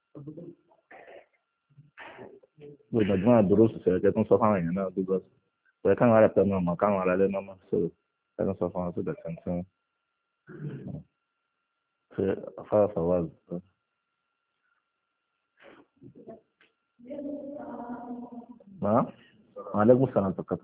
gbogbo ìgbọ́n àdúró ṣiṣẹ́ ẹ̀jẹ̀ tó ń sọ fáwọn èèyàn náà gbogbo ọ̀rẹ́ káwọn ará pẹ̀lú ọmọ káwọn ará lẹ́nu ọmọ so ẹ̀ tó ń sọ fáwọn tó dẹ̀ tẹ̀ ṣe afárafà wà lọ. نعم وعليكم السلام ورحمة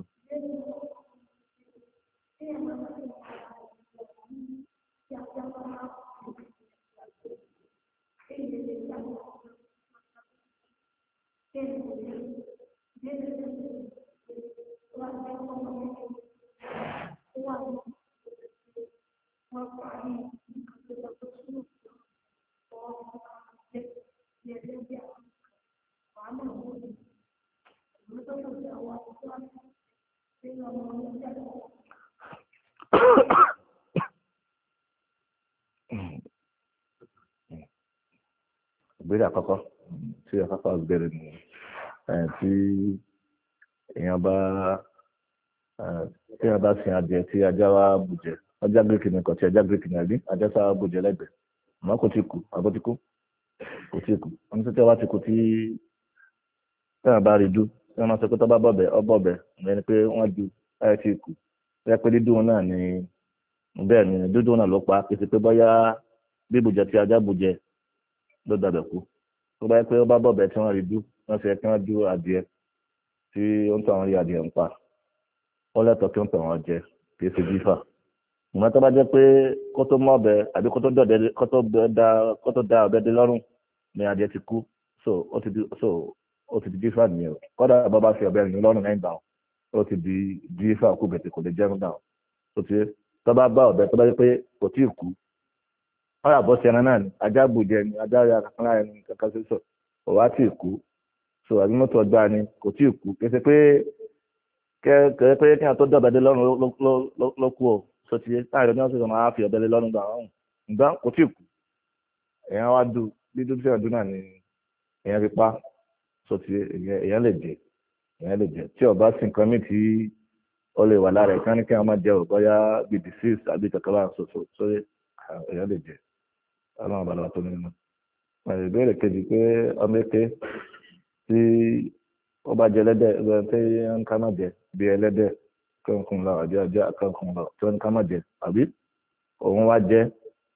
ìbéèrè àkọ́kọ́ tí àkọ́kọ́ béèrè ni tí èèyàn bá sin adìẹ tí ajá wa bùjẹ ajá gíríkì ni kọ̀tí ajá gíríkì ni àbí ajá sáà bùjẹ lẹ́gbẹ̀ẹ́ àmọ́ kò tí kú àbọ̀ tí kú kò tí kú wọ́n ti tẹ́ wá ti kú tí èèyàn bá rí dú tí wọ́n máa sọ pé tó bá bọ̀bẹ̀ ọbọ̀bẹ̀ ìyẹn ni pé wọ́n ju ẹ̀ tí kú ẹ pé dídùn náà ni bẹ́ẹ̀ ni dídùn náà ló pa kì í ṣe pé bóyá bí bùjẹ tí ajá bùjẹ ló dàbẹ̀ kú tó bá yẹ pé ó bá bọ̀bẹ̀ tí wọ́n rí dú wọ́n fi kí wọ́n dú adìẹ tí ó ń tọ́ àwọn rí adìẹ ń pa ó lẹ́tọ̀ọ́ kí ó ń tọ́ àwọn jẹ kì í ṣe jífà ìmọ̀ tó bá jẹ́ pé kó tó mọ́ ọbẹ̀ àbí kó tó da ọbẹ̀ dé lọ́rùn ni adìẹ ti kú so ó ti di jífà nìyẹn o kọ́dà bá bá fi ọbẹ̀ rìn lọ́rùn lẹ́yìn gbà ó ti di jífà kú bẹ̀tẹ̀ kò lè jẹun dà ó ti tó bá bá ọbẹ̀ tó bá jẹ́ pé kò tí ì kú ọ̀rọ̀ àbọ̀ sí ẹran náà ni ajá bùjẹ ni ajá rẹ̀ kankan ẹni kankan sí sọ kò wá tí ì kú so àbí mọ́tò ọgbà ni kò tí ì kú kẹsẹ̀ pé kẹ́ẹ́ pé kí wọ́n tó dọ̀bẹ̀ dé lọ́rùn ló kú o so ti táyà ní wọ́n sì máa fi ọ̀bẹ lé lọ́rùn gbà ọ̀hún ǹgbà kò tí ì kú èèyàn wá dù dídú sí ọdún náà ni èèyàn fi pa so ti èèyàn lè jẹ tí ọba sì nǹkan mí tí ó lè wà lára ẹ̀ka ní kí wọ́n máa jẹ ò bóyá bíi disease àbí kankan bá ń so èèyàn lè jẹ ọlọ́run bàbá tó nínú ìbéèrè kejì pé ọmọ èké tí ó bá jẹ ẹlẹ́dẹ̀ ẹgbẹ́ tí wọ́n ká má jẹ bí ẹlẹ́dẹ̀ kankan lọ àbí ajá kankan lọ tí wọ́n ká má jẹ àbí òun wá jẹ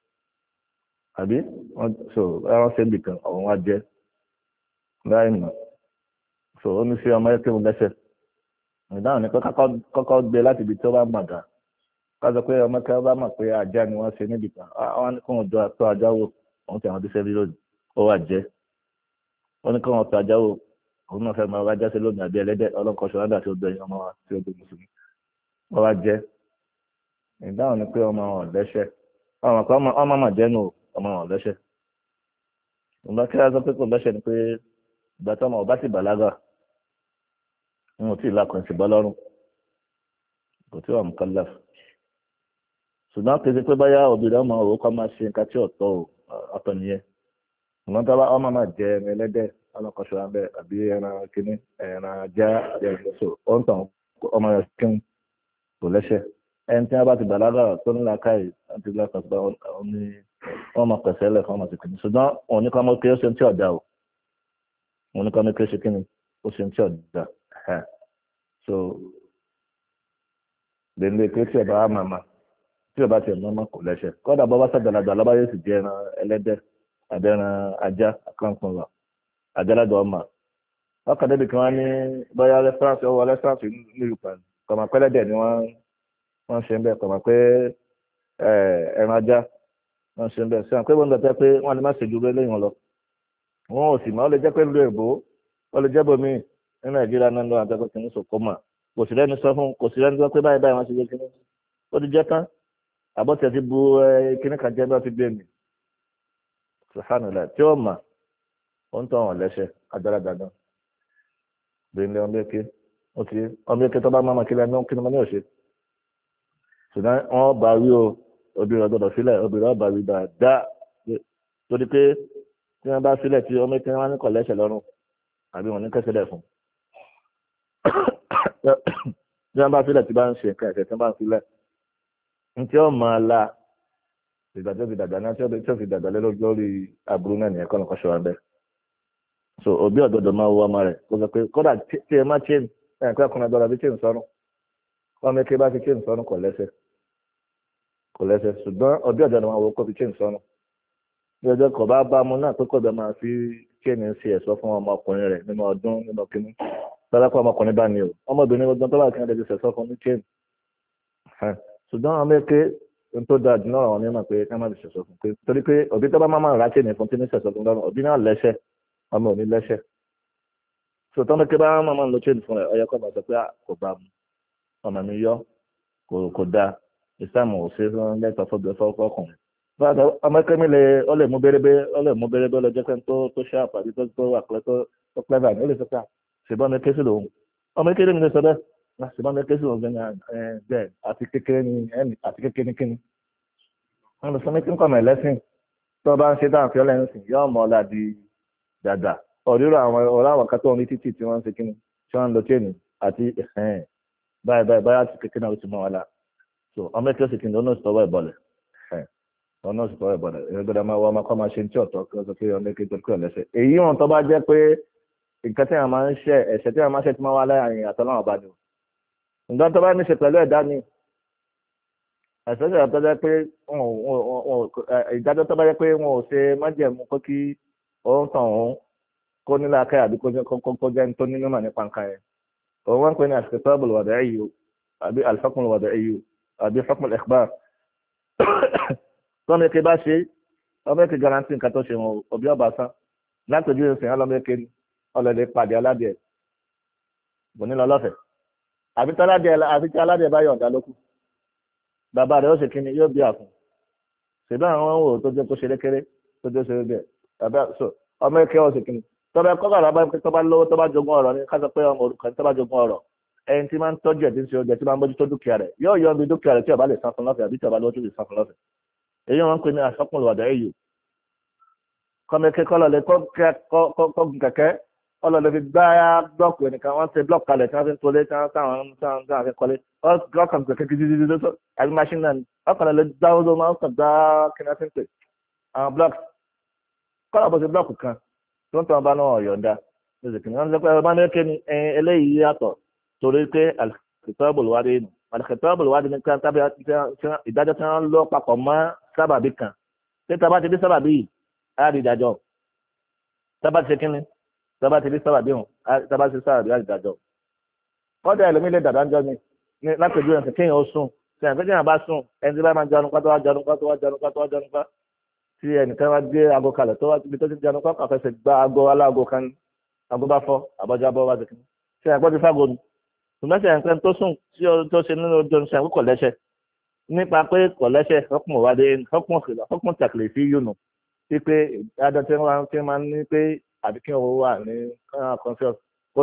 àbí wọ́n ṣe nìkan òun wá jẹ láì mọ̀ so ó ní sí ọmọ èké mu lẹ́sẹ̀ ìdáhùn ni pé kọ́kọ́ gbé láti ibi tí ó bá mọ̀ dá kájọ pé ọmọ kẹrẹ bá mọ̀ pé ajá ni wọ́n ṣe níbi kan àwọn ní kí wọ́n jọ àtọ́ ajá wò òun tí àwọn díṣẹ́ rí lónìí ó wà jẹ́ wọ́n ní kí wọ́n tọ́ ajá wò òun náà fẹ́ máa wá jáde lónìí àbí ẹlẹ́dẹ̀ ọlọ́nkọ́ṣọ́ ládà tí ó gbẹ̀yìn ọmọ wa tí ó gbé mùsùlùmí wọ́n wá jẹ́ ìdáhùn ni pé ọmọ wọn lẹ́ṣẹ̀ ọmọ mà jẹ́ nù ọmọ wọn lẹ́ṣẹ̀ ìgbà kí wọ́n sọ pé kò lẹ́ṣẹ̀ ni pé ìgbà tí ọmọ ọba ti bàlágà wọn ò tí ì lakùn sí bọ́ lọ́rùn kò tí wà mú kálá ṣùgbọ́n kì í ṣe pé báyà obìnrin ọmọ òwò kọ́ máa ṣe nǹkan tí ọ̀tọ̀ nìyẹn ṣùgbọ́n tó bá ọmọ máa jẹ ẹran ẹlẹ́dẹ̀ ọlọ́kọ̀ṣọ́ abẹ́ àbí ẹran kínní ẹran ajá àbí ẹran ìṣòro ó ń tàn ọmọ rẹ̀ kín kò lẹ́sẹ̀ ẹni tí wọ́n bá ti bàlágà tó ní làákàyè láti lọ́kàn sí wọ́n máa pẹ̀sẹ̀ lẹ̀ fún ọmọ ti kìíní ṣùgbọ́n òun ní kọ́ mọ́ kí ó ṣe ń tí ọ̀dà o òun ní kọ́ mọ́ kí ó ṣe kíni ó ṣe ń tí ọ̀dà so lèlè pé tí ọba àmàmà tí ọba tiẹ̀ mọ́mọ́ kò lẹ́sẹ̀ kọ́dà bọ́ bá sàgbàlagbà lọ́ba yóò sì jẹ́ ẹran ẹlẹ́dẹ̀ àbẹ́ran ajá àkànkùn lọ àjálàdọ̀ ọmọ ọkàn débi kan wọ́n ní bóyá rẹ́fúránsì ọwọ́ rẹ́fúránsì nílùú kan kọ̀mọ̀ pé ẹlẹ́dẹ̀ ni wọ́n ṣe ń bẹ̀ kọ̀mọ̀ pé ẹran ajá wọ́n ṣe ń bẹ̀ sí àwọn pé wọ́n lọ tẹ́ pé wọ́n lè má ṣe ju lẹ́yìn wọn lọ wọn ò sì mọ́ ó lè jẹ́ pé lu èbó ó lè jẹ́ bomi ní nàìjíríà náà lọ́wọ́ àtẹ́kọ̀ọ́ kìíní sòkó mà kò sí lẹ́nu sọ fún kò sí lẹ́nu sọ pé báyìí báyìí wọ́n ṣe jẹ́ kìíní ó ti jẹ́ tán àbọ̀tẹ̀ ti bu kìíní kan jẹ́ bí wọ́n ti gbé mi sàfànùlà tí ó mà ó ń tọ́ wọn lẹ́sẹ̀ agbáradà náà bẹ́ẹ̀ ọmọ eke ó ti ọmọ eke tó bá máa kí lẹ́nu kí ni mo ní òṣè ṣùgbọ́n wọ́n bá wí o obìnrin ọgbọ́dọ̀ sílẹ̀ obìnrin ọba wí dáadáa torí pé tí wọ́n bá sílẹ̀ tí ọmọ eke wọn ní kọ̀ lẹ́sẹ̀ lọ́rùn àbí wọn ní kẹsílẹ̀ fún tí wọ́n bá sílẹ̀ tí bá ń ṣe nǹkan ẹ̀sẹ̀ tí wọ́n bá ń sílẹ̀ ní tí ó máa la ìgbà tó fi dàgbà náà tí ó fi dàgbà lé lórí aburú náà nìyẹn kọ́nà kọ́ṣọ́ wa bẹ́ẹ̀ so òbí ọ̀dọ́dọ̀ máa wọ ọmọ rẹ̀ kó sọ pé kódà tí ẹ má chain ẹ̀ pé ọkùnrin ọ̀dọ́dọ̀ bí chain sọ́run ọmọ eke bá fi chain sọ́run kò lẹ́sẹ̀ ṣùgbọ́n òbí ọ̀dọ́dọ̀ máa wọ kó fi chain sọ́run bí ọjọ́ kò bá bá mu náà pé kò bá máa fi chain ṣe ẹ̀ṣọ́ fún ọmọkùnrin rẹ̀ nínú ọdún nínú kínní tọ́lá pé ọmọkùnrin bá ní o ọmọbìnrin gbọ́dọ̀ tó bá kí wọ́n lè fi ṣẹ̀ṣọ́ fún ní chain ṣùgbọ́n ọmọ eke n tó da jùlọ àwọn onímọ̀ pé ká má fi ṣẹ̀ṣọ́ fún pé torí pé òbí tó bá máa ra chain fún tí ní ṣẹ̀ṣọ́ fún lọ́rùn òbí náà lẹ́ṣẹ̀ ọmọ ò ní lẹ́ṣẹ̀ so tọ́mọ eke bá máa lo chain fún rẹ̀ ọyọ kọ́ máa sọ pé kò bá mu ọmọ mi yọ kò da ìsàmù òṣè fún lẹ́tọ̀ fọ́kùnrin ọmọ eke mi ó lè mú bérébé ó lè jẹ́ pé tó ṣe àpàdé tó wà pẹ́ tó pẹ́ báyìí ó lè sọ pé ṣèbọn mi ké sí lòun ọmọ eke mi lè sọ bẹ́ẹ̀ ṣèbọn mi ké sí lòun bẹ́ẹ̀ àti kékeré ní kíni wọn lọ sọ mi kí n kọ́ mọ̀ ẹlẹ́sìn tó bá ń ṣe dáhùn fíọ́lẹ́ ń sìn yóò mọ̀ ọ́ la di dàda ọ̀rírọ̀ àwọn kan tó ń rí títì tí wọ́n ń ṣe kíni tí wọ́n ń lo chain àti báyìí àti kékeré náà ó ti mọ́ wọn la so ọmọ eke ó sì kíni ọ̀nà ìsọ̀wọ́ ìbọ̀lẹ̀ ọ̀nà ìsọ̀wọ́ ìbọ̀lẹ̀ èèyàn gbọ́dọ̀ máa wọ ọmọ kọ́ máa ṣe ní tí ọ̀tọ̀ kí wọ́n sọ pé ọmọ eke tó kúrò lẹ́sẹ̀ èyí wọn tó bá jẹ́ pé nǹkan tí wọ́n máa ń ṣe ẹ̀ṣẹ̀ tí wọ́n máa ń ṣe tí wọ́n wá láàrin àtọ́láwọn bá ní o ǹgbọ́n tó bá ní ṣe pẹ̀lú ẹ̀dá ni ẹ̀ṣẹ̀ tí wọ́n tó jẹ́ pé ìdájọ́ tó bá jẹ́ pé wọn ò ṣe májẹ̀mú kó kí òun tàn òun kó nílò akẹ́ àbí kó jẹ́ tó nínú mà nípa nǹkan yẹn òun wọ́n ń pè ní al-khitab al-wad'i àbí al-hukm al-wad'i àbí hukm al-ikhbar tọ́mọ eke bá ṣe ọmọ eke garanti nǹkan tó ṣe wọn òbí ọba sán látọjú ìsìn ọlọmọ eke ni ọlọdẹ pàdé aládìẹ bò ní lọlọfẹ àbí tí aládìẹ bá yọ̀ǹda lókù bàbá rẹ̀ ó ṣe kíni yóò bí àfún ṣèbí àwọn ohun tó jẹ́ kó ṣe lékeré tó jẹ́ ṣe bẹ́ẹ̀ bàbá so ọmọ eke ó ṣe kíni tọ́ba ẹ̀kọ́ bàbá bá tó bá lówó tó bá jogún ọ̀rọ̀ ní ká sọ pé ọmọ òrukàn tó bá jogún ọ̀rọ̀ ẹni tí máa ń tọ́jú ẹ̀ tí ń ṣe oúnjẹ tí máa ń bójútó dúkìá rẹ̀ yóò yọ ibi dúkìá rẹ̀ tí ọba lè san fún lọ́fẹ̀ẹ́ àbí tí ọba lówó tó lè san fún lọ́fẹ̀ẹ́ èyí wọn ń pè ní asọ́kùnrin wàdà èyí kọ́mẹ́kẹ́ kọ́lọ́lẹ̀ kọ́gùn kẹ̀kẹ́ ọlọ́lẹ̀ fi gbá blọ́ọ̀kù ẹnìkan wọ́n ṣe blọ́ọ̀kù kalẹ̀ tí wọ́n fi ń tolé tí wọ́n fi kọ́lé ọkàn kẹ̀kẹ́ gidigidi lóṣọ àbí machine náà ọkàn lè dáwọ́ ló máa ń kàn dá kí wọ́n ti ń pè àwọn blọ́ọ̀kù kọ́lọ̀ bó ṣe blọ́ọ̀kù kan tí wọ́n tọ́ bá náà yọ̀ǹda lóṣù kìíní wọ́n ti sọ pé ọba ní kéde eléyìí yàtọ̀ torí pé al-khitab al-wadi' al-khitab al-wadi' ní ìdájọ́ tí wọ́n lọ papọ̀ mọ́ sábàbí kan tí tá bá ti dé sábàbí yìí á di ìdájọ́ tá bá ti ṣe kíni tá bá ti dé sábàbí hàn tá bá ti ṣe sábàbí á di ìdájọ́ kọ́dà ẹlòmí lè dàdá ń jọ ni láti ojú ẹ̀sìn kéèyàn ó sùn tí ẹ̀sìn kéèyàn bá sùn ẹni tí bá máa jẹun pátá wá jẹun pátá tí ẹnìkan wá gbé aago kalẹ̀ tó wá ibi tó ti jẹun pátá fẹsẹ̀ gba aago aláago kan aago bá fọ́ àbọ̀já bọ́ wá sí kíni tí ẹ̀gbọ́n ti fágo ni ṣùgbọ́n tí ẹ̀ǹkan tó sùn tí ó ṣe nínú ojú ọ̀sẹ̀ àkókò kò lẹ́sẹ̀ nípa pé kò lẹ́sẹ̀ ọkùnrin wádé ọkùnrin tàkìlẹ̀ sí yónù wípé adọ́ tí wọ́n máa ń ní pé àbí kí wọ́n wà ní conscious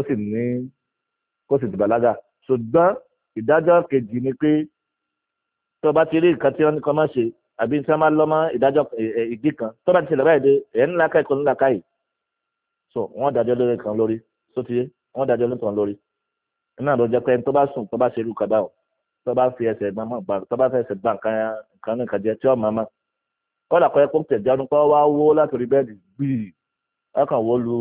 kó sì dìbàlágà ṣùgbọ́n ìdájọ́ kejì ni pé tó bá ti rí nǹkan tí wọ́n ní kọ́ máa ṣe àbí tí wọ́n máa lọ́ mọ́ ìdájọ́ ìdí kan tó bá ti ṣẹlẹ̀ báyìí dé ẹ̀ ńlá ká ìkọ́ ńlá ká yìí so wọ́n dájọ́ lórí kan lórí sótìyé wọ́n dájọ́ lórí kan lórí iná ló jẹ́ pé tó bá sùn tó bá ṣe irú kaba o tó bá fi ẹsẹ̀ gbà tó bá fẹ́ ẹsẹ̀ gbà nǹkan ní nǹkan jẹ tí ó máa ma kọ́dà kọ́ ẹ kó tẹ̀ jáde kọ́ wá wó látòrí bẹ́ẹ̀dì gbìyì ọkàn wó lu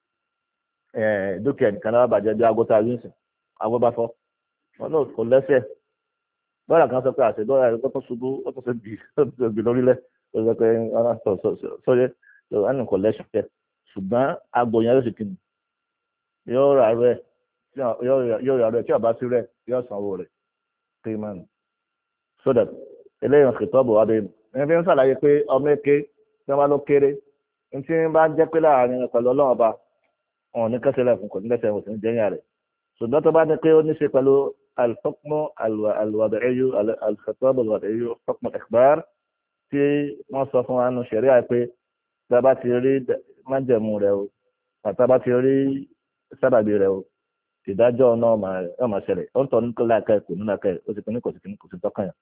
dúkìá nìkan náà bàjẹ́ bí aago tá a yín sìn aago bá fọ́ wọn náà kò lẹ́sẹ̀ bọ́ọ̀lù kan sọ pé àṣẹdọ́ra rẹ̀ tó ṣubú ó tó ṣe bì lórílẹ̀ tó sọ pé sọ́yẹ́ ẹnì kò lẹ́sẹ̀ ṣùgbọ́n aago yẹn ló sì kìnnì yóò rà rẹ̀ yóò yà rẹ̀ tí ọba sí rẹ̀ yóò sanwó rẹ̀ kéèmánì so that eléyìí kìtọ́bù wa bẹ́ẹ̀ ni fi ń ṣàlàyé pé ọmọ èké tí wọ́n bá ló kéré ní tí wọ́n bá jẹ́ pé láàrin pẹ̀lú ọlọ́run ọba wọn ní kẹsẹ̀ fún kò ní lẹ́sẹ̀ òsì ní jẹ́yìn rẹ̀ ṣùgbọ́n tó bá ní pé ó ní ṣe pẹ̀lú al-hukm al-wad'i al-khitab al-wad'i hukm al-ikhbar tí wọ́n sọ fún wa nù ṣẹ̀ríà pé tá a bá ti rí májẹ̀mú rẹ̀ o àti tá a bá ti rí sábàbí rẹ̀ o ìdájọ́ náà máa ṣẹlẹ̀ ó ń tọ́ ní kó láàkẹ́ kò ní láàkẹ́ ó sì kíní kò sí tọ́kàn yẹn.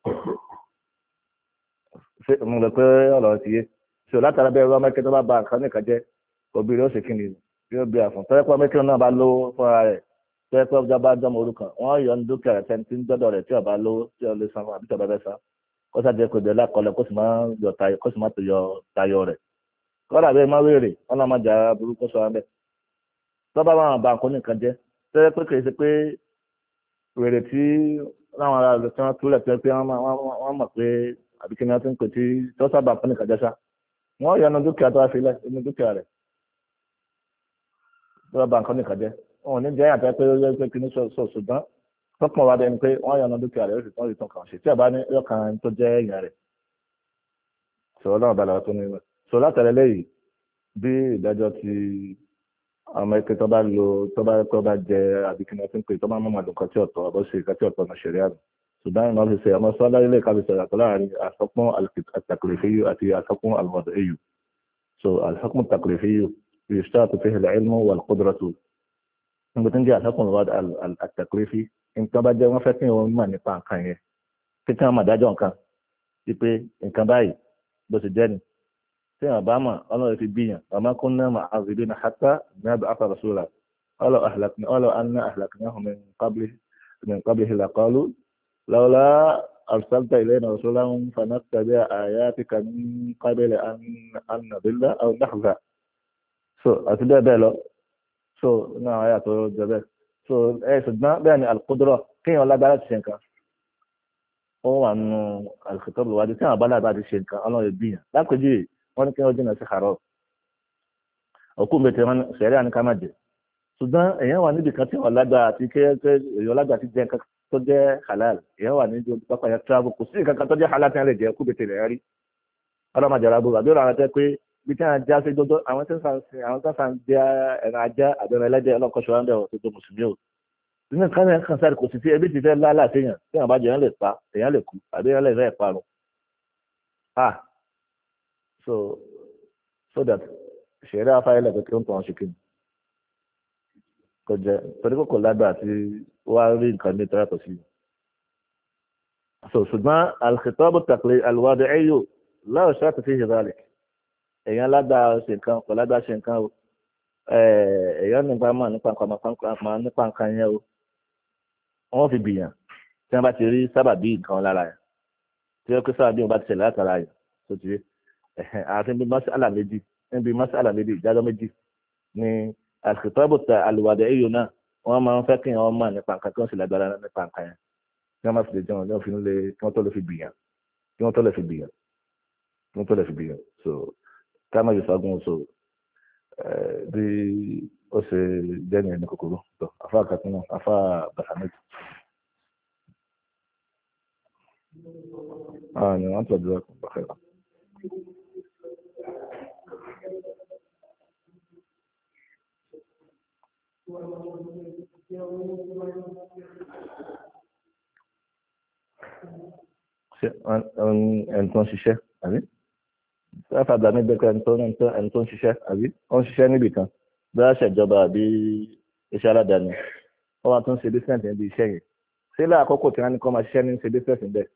mo rò pé ọ̀rọ̀ ti yé ṣò látara bẹ́ẹ̀ rọ mẹ́kẹ́ tó bá ba nǹkan nìkan jẹ́ òbí rẹ̀ ó sì kíni yóò bí àfọ̀n tọ́lẹ́pọ̀ mẹ́kẹ́ náà bá lówó fúnra rẹ̀ tọ́lẹ́pọ̀ ọjà bá jọmọ orúkọ wọ́n yọ ní dúkìá rẹ̀ tẹ́ni tí ń dọ́dọ̀ rẹ̀ tí ọba lówó tí ọ lè san àbí tí ọba fẹ́ san kó sàjẹ́ kò dé lákọlẹ̀ kó sì má tó yọ tayọ rẹ̀ kọ́dà bẹ́ẹ̀ má wéèrè wọn náà má jà burúkú sọ abẹ́ tó bá wọn bá nǹkan nìkan jẹ́ tẹ́lẹ̀ pé kì í ṣe pé wèrè tí láwọn ará rẹ̀ tí wọ́n túlẹ̀ pé wọ́n mọ̀ pé àbí kí ni wọ́n ti ń pè tí tó sábà nǹkan nìkan jẹ́ sá wọ́n yọ ọ̀nà dúkìá tó wá fi lẹ̀ inú dúkìá rẹ̀ tó bá nǹkan nìkan jẹ́ wọn ò ní jẹ́ àtẹ́ pé ó yẹ pé kí ni ṣùgbọ́n tọkàn wá dẹni pé wọ́n yọ ọ̀nà dúkìá rẹ̀ ó sì tán ìtàn kan ṣe tí àbá ní yọkàn tó jẹ́ èèyàn rẹ̀ sọ̀rọ̀ náà balẹ̀ tó ní ìwé sọ látàrí lẹ́yìn bí ìdájọ́ ti ọmọ ike tó bá jẹ àbíkínà tí ń pè tó bá mọ̀ màdùn kan tí ọ̀tọ̀ ọ̀bọ̀ ṣe ìka tí ọ̀tọ̀ náà ṣẹ̀rí àná ṣùgbọ́n ìmọ̀ fi ṣe ọmọ sọ́lá ilé ìka fi ṣe àtọ̀ láàrin àsọpọ̀n àtàkùrẹ̀fẹ́yù àti àsọpọ̀n àlùmọ̀dẹ̀ẹ́yù so àsọpọ̀n àtàkùrẹ̀fẹ́yù يشترط فيه العلم والقدرة nígbà tí ń jẹ́ àsọpọ̀n àtàkùrẹ̀fẹ́ nǹkan bá jẹ́ wọ́n fẹ́ kí wọ́n mọ̀ nípa nǹkan yẹn kí wọ́n mọ̀ dájọ́ nǹkan wípé nǹkan báyìí bó ṣe jẹ́ ni tí wọn bá mọ̀ ọlọ́run fi bíyàn ọmọ kún náà mà àzìbí na hátà ní abẹ́ afẹ́ rasúlà ọlọ́ anna ahlaknahu min qablihi laqalu lawla arsalta ilayna rasulan fanattabi'a ayatika min qabli an nadilla aw nakhza so àti bẹ́ẹ̀ bẹ́ẹ̀ lọ so náà àyà tó jẹ bẹ́ẹ̀ so ṣùgbọ́n bẹ́ẹ̀ ni al-qudra kéèyàn lágbára ti ṣe nǹkan ó wà nù al-khitab al-wadi tí wọn bá lágbára ti ṣe nǹkan ọlọ́run bíyàn lápèjì wọ́n ní kí wọ́n jìnnà sí haram òkú mbẹ̀tẹ̀ wọn sẹ̀rí àníká má jẹ ṣùgbọ́n èèyàn wà níbi kan tí wọ́n lágbára àti kéèké èèyàn lágbára ti jẹ nǹkan tó jẹ́ halal èèyàn wà níbi pápá yẹn travel kò sí nǹkan kan tó jẹ́ halal tí wọ́n lè jẹ òkú mbẹ̀tẹ̀ rẹ̀ rí ọlọ́mọdé ara gbogbo àbúrò àwọn tẹ́ pé bí tí wọ́n já sí gbogbo àwọn tó sàn jẹ́ ẹran ajá àbẹ̀rẹ̀ ẹlẹ́dẹ̀ ọlọ́kọ̀ṣọ́ wọn bẹ̀ tó mùsùlùmí o nínú kan yẹn kan sáré kò sí sí ebi ti fẹ́ lálà séèyàn tí wọ́n bá jẹ èèyàn lè pa èèyàn lè kú àbí èèyàn lè fẹ́ parun so that ṣẹ̀rí afáyẹ́lẹ̀ pé kí ó ń tàn ṣìkìn kò jẹ́ torí kò lágbà tí wá rí nǹkan ní tọ́yàtọ̀ sí so ṣùgbọ́n al-khitab al-wadi'i la shart fihi dhalik èèyàn lágbà ṣe nǹkan kò lágbà ṣe nǹkan o èèyàn nípa mọ̀ nípa nǹkan yẹn o wọ́n fi bìyàn tí wọ́n bá ti rí sábàbí nǹkan lára yẹn tí wọ́n pé sábàbí wọn bá ti ṣẹlẹ̀ látara yẹn tó ti rí àti níbi mas'ala méjì ìdájọ́ méjì ní al-khitab al-wadi'i náà wọ́n máa ń fẹ́ kí wọ́n mọ̀ nípa nǹkan kí wọ́n sì lágbára nípa nǹkan yẹn kí wọ́n má sì lè jẹun kí wọ́n tó lè fi bìyàn so ká má yóò fagun so bí ó ṣe jẹ́ ní ẹni kòkòrò tó afá àkàtúnà afá bàtàmẹ́tì. ni wọ́n tọ́jú ẹ̀kọ́ bàkẹ́rà. ẹni tó ń ṣiṣẹ́ àbí sáfàdà ní bẹ́ẹ̀ ẹni tó ń ṣiṣẹ́ àbí ó ń ṣiṣẹ́ níbì kan bí wọ́n ṣèjọba àbí iṣẹ́ aládàáni wọ́n máa tún ṣe bísíǹsì níbi iṣẹ́ yẹn ṣé láàkókò tí wọ́n ní kọ́ máa ṣiṣẹ́ ní ṣe bísíǹsì bẹ́ẹ̀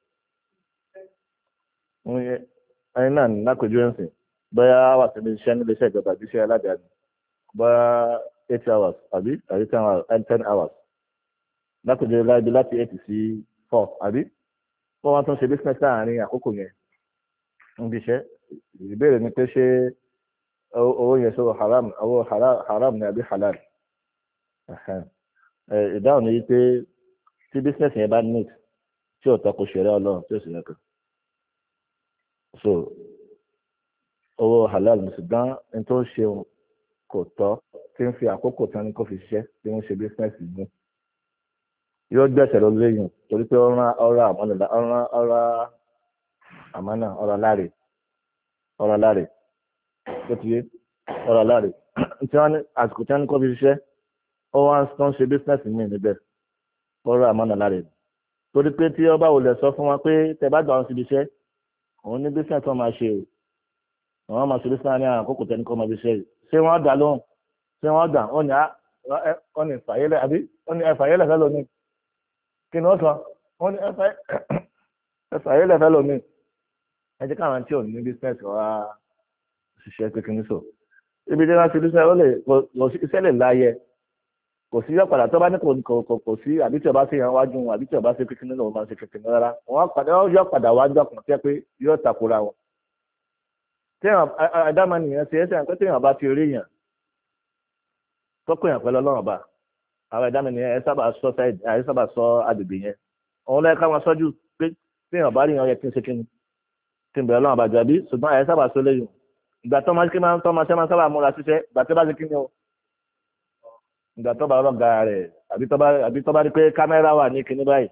ẹni náà ní lákòójú ẹ̀sìn bóyá wà sí iṣẹ́ níbi iṣẹ́ ìjọba àbí iṣẹ́ aládàáni bóyá 8 hours àbí 10 hours lákòójú láti 8 sí 4 àbí wọ́n wá tún ṣe business láàrin àkókò yẹn níbi iṣẹ́ ìbéèrè ni pé ṣé owó yẹn sọ haram ni àbí halal ìdáhùn ni pé tí business yẹn bá neat tí ò tako ṣẹ̀rẹ́ Ọlọ́run tí ò sì lẹ́kọ̀ọ́ so owó halal ní ṣùgbọ́n ní tó ń ṣe kò tọ́ tí ń fi àkókò tán ní kó fi ṣiṣẹ́ tí ń ṣe business yìí yóò gbẹ̀sẹ̀ lórí lẹ́yìn torí pé ọ̀rọ̀ àmánà ọ̀rọ̀ láre tó ti yé ọ̀rọ̀ láre tí wọ́n ní àsìkò tí wọ́n ní kó fi ṣiṣẹ́ ó wá ń ṣe business mi níbẹ̀ ọ̀rọ̀ àmánà láre torí pé tí ọba ò lè sọ fún wọn pé tẹ bá gbà wọn síbi iṣẹ́ òun ní business wọn máa ṣe o àwọn máa ṣe business ní àkókò tẹni kó máa fi ṣe ṣé wọ́n dà lóhùn ṣé wọ́n dà ó ní fàyẹ́lẹ̀ àbí ó ní ẹ̀fàyẹ́lẹ̀ fẹ́ lónìí kí ni ó sọ wọ́n ní ẹ̀fàyẹ́lẹ̀ fẹ́ lónìí ẹ jẹ́ káwọn tí ò ní business wá ṣiṣẹ́ pé kí ní sọ ibi tí wọ́n ti business ó lè kò sí iṣẹ́ lè láyẹ kò sí yọ̀padà tó bá ní kò sí àbí tí ọba sí yẹn wájú àbí tí ọba sí pé kí ní lòun máa ṣe kékeré rárá wọ́n yọ̀padà wájú ọkùnrin tí pé yóò takora wọn tí àdámà nìyẹn ṣe é sẹ́yìn pé tí èèyàn bá ti rí yàn tó pè yàn pẹ̀lú ọlọ́run ọba àwọn ẹ̀dá mi ni ẹ sábà sọ sáìdì ẹ sábà sọ agbègbè yẹn òun lẹ́ka wọn sọ́jú pé tí èèyàn bá rí yan yẹ kí n ṣe kí n bẹ̀rẹ̀ ọlọ́run ọba jàbí ṣùgbọ́n ẹ sábà sọ lẹ́yìn ìgbà tó máa ń sábà múra ṣiṣẹ́ ìgbà tó bá ṣe kí ni o ìgbà tó bá ọlọ́gà rẹ̀ àbí tó bá rí pé kámẹ́rà wà ní kíní báyìí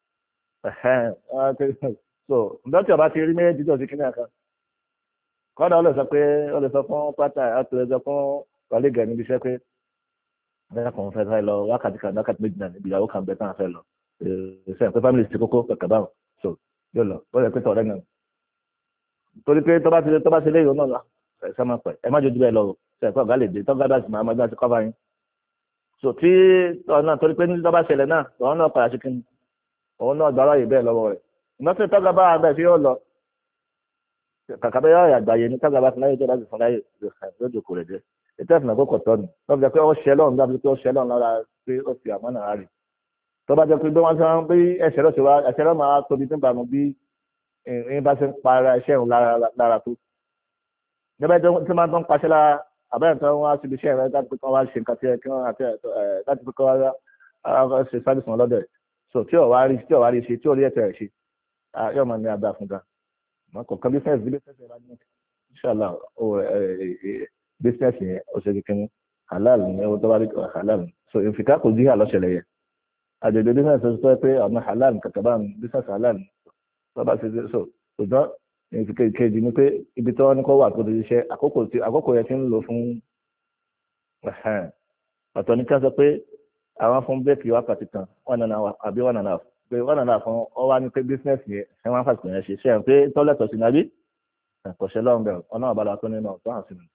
so ǹdọ́tí ọba ti rí méjì tó ti kíní àká kọ́dà ó lè sọ fún pátá àti lè sọ fún kọ́lẹ́gà níbi iṣẹ́ pé bẹ́ẹ̀ kàn fẹ́ lọ wákàtí kan wákàtí méjì náà níbi ìyàwó kan bẹ́ẹ̀ tán fẹ́ lọ ṣe pé family ti kókó kẹ̀kẹ́ báwọn so yóò lọ ó lè pé tọ̀rẹ́ náà torí pé tó bá ṣe léyìn náà ẹ sá máa pẹ̀ ẹ má jojú bẹ́ẹ̀ lọ ṣe ẹ̀kọ́ ọ̀gá lè dé tọ́gá dá sí máa gbá sí kọ́fà yín so tí ọ̀nà torí pé ní tó bá ṣẹlẹ̀ náà òun náà padà sí kí ni òun náà gbárò yìí bẹ́ẹ̀ lọ́wọ́ rẹ̀ ìmọ̀tí tọ́gá bá wà bẹ́ẹ̀ fi yóò lọ kàkà bẹ́ẹ̀ yóò àgbáyé ní tọ́gá bá fún láyé tó bá sì fún láyé lójú kò rẹ̀ dé ètò ẹ̀sìn àkókò tọ́ ni tó fi jẹ́ pé ó ṣẹ lọ́run dábí pé ó ṣẹ lọ́run lára pé ó fi àmọ́ náà rí tó bá jẹ́ pé bí wọ́n ṣe ń bí ẹ̀ṣẹ̀ lọ́sẹ̀ wá ẹ̀ṣẹ̀ lọ́ máa tóbi tó ń bàmú bí ìrìn bá ṣe ń para ẹ̀ṣẹ̀ òun lára tó níbẹ̀ tí máa ń paṣẹ́ lára àbẹ́rẹ́ tó wọ́n á síbi iṣẹ́ rẹ̀ láti pé kí wọ́n wá ṣe nǹkan tí kí wọ́n àti láti pé kí wọ́n wá ṣe sábìsì wọn lọ́dọ̀ ẹ̀ so tí ò wá rí ṣe tí ò rí ẹ̀tẹ̀ rẹ̀ ṣe yóò máa ní agbára fún gan kọ̀ọ̀kan business rẹ̀ ní inshallah business yẹn ó ṣe kékeré halal ni owó tó bá rí halal so ìfikà kò jí àlọ́ṣẹlẹ̀ yẹn àjẹjẹ business tó pé ọ̀nà halal kàkàbá business halal tó bá ṣe so ṣùgbọ́n ìfikà kejì ni pé ibi tí wọ́n ní kó wà tó ti ṣiṣẹ́ àkókò yẹn ti ń lò fún ọ̀tọ̀ ní ká sọ pé àwọn fún bẹ́ẹ̀kì wákàtí kan 1.5 àbí 1.5 pé 1.5 fún ọ wá ní pé business yẹn ẹ wọ́n fàṣẹ yẹn ṣe ṣe pé tọ́lẹ̀tọ̀ sí nàbí ẹ̀kọ́ṣẹ́ lọ́run bẹ̀rẹ̀ ọ̀nà àbálà tó nínú ọ̀tọ̀ hàn sí mi.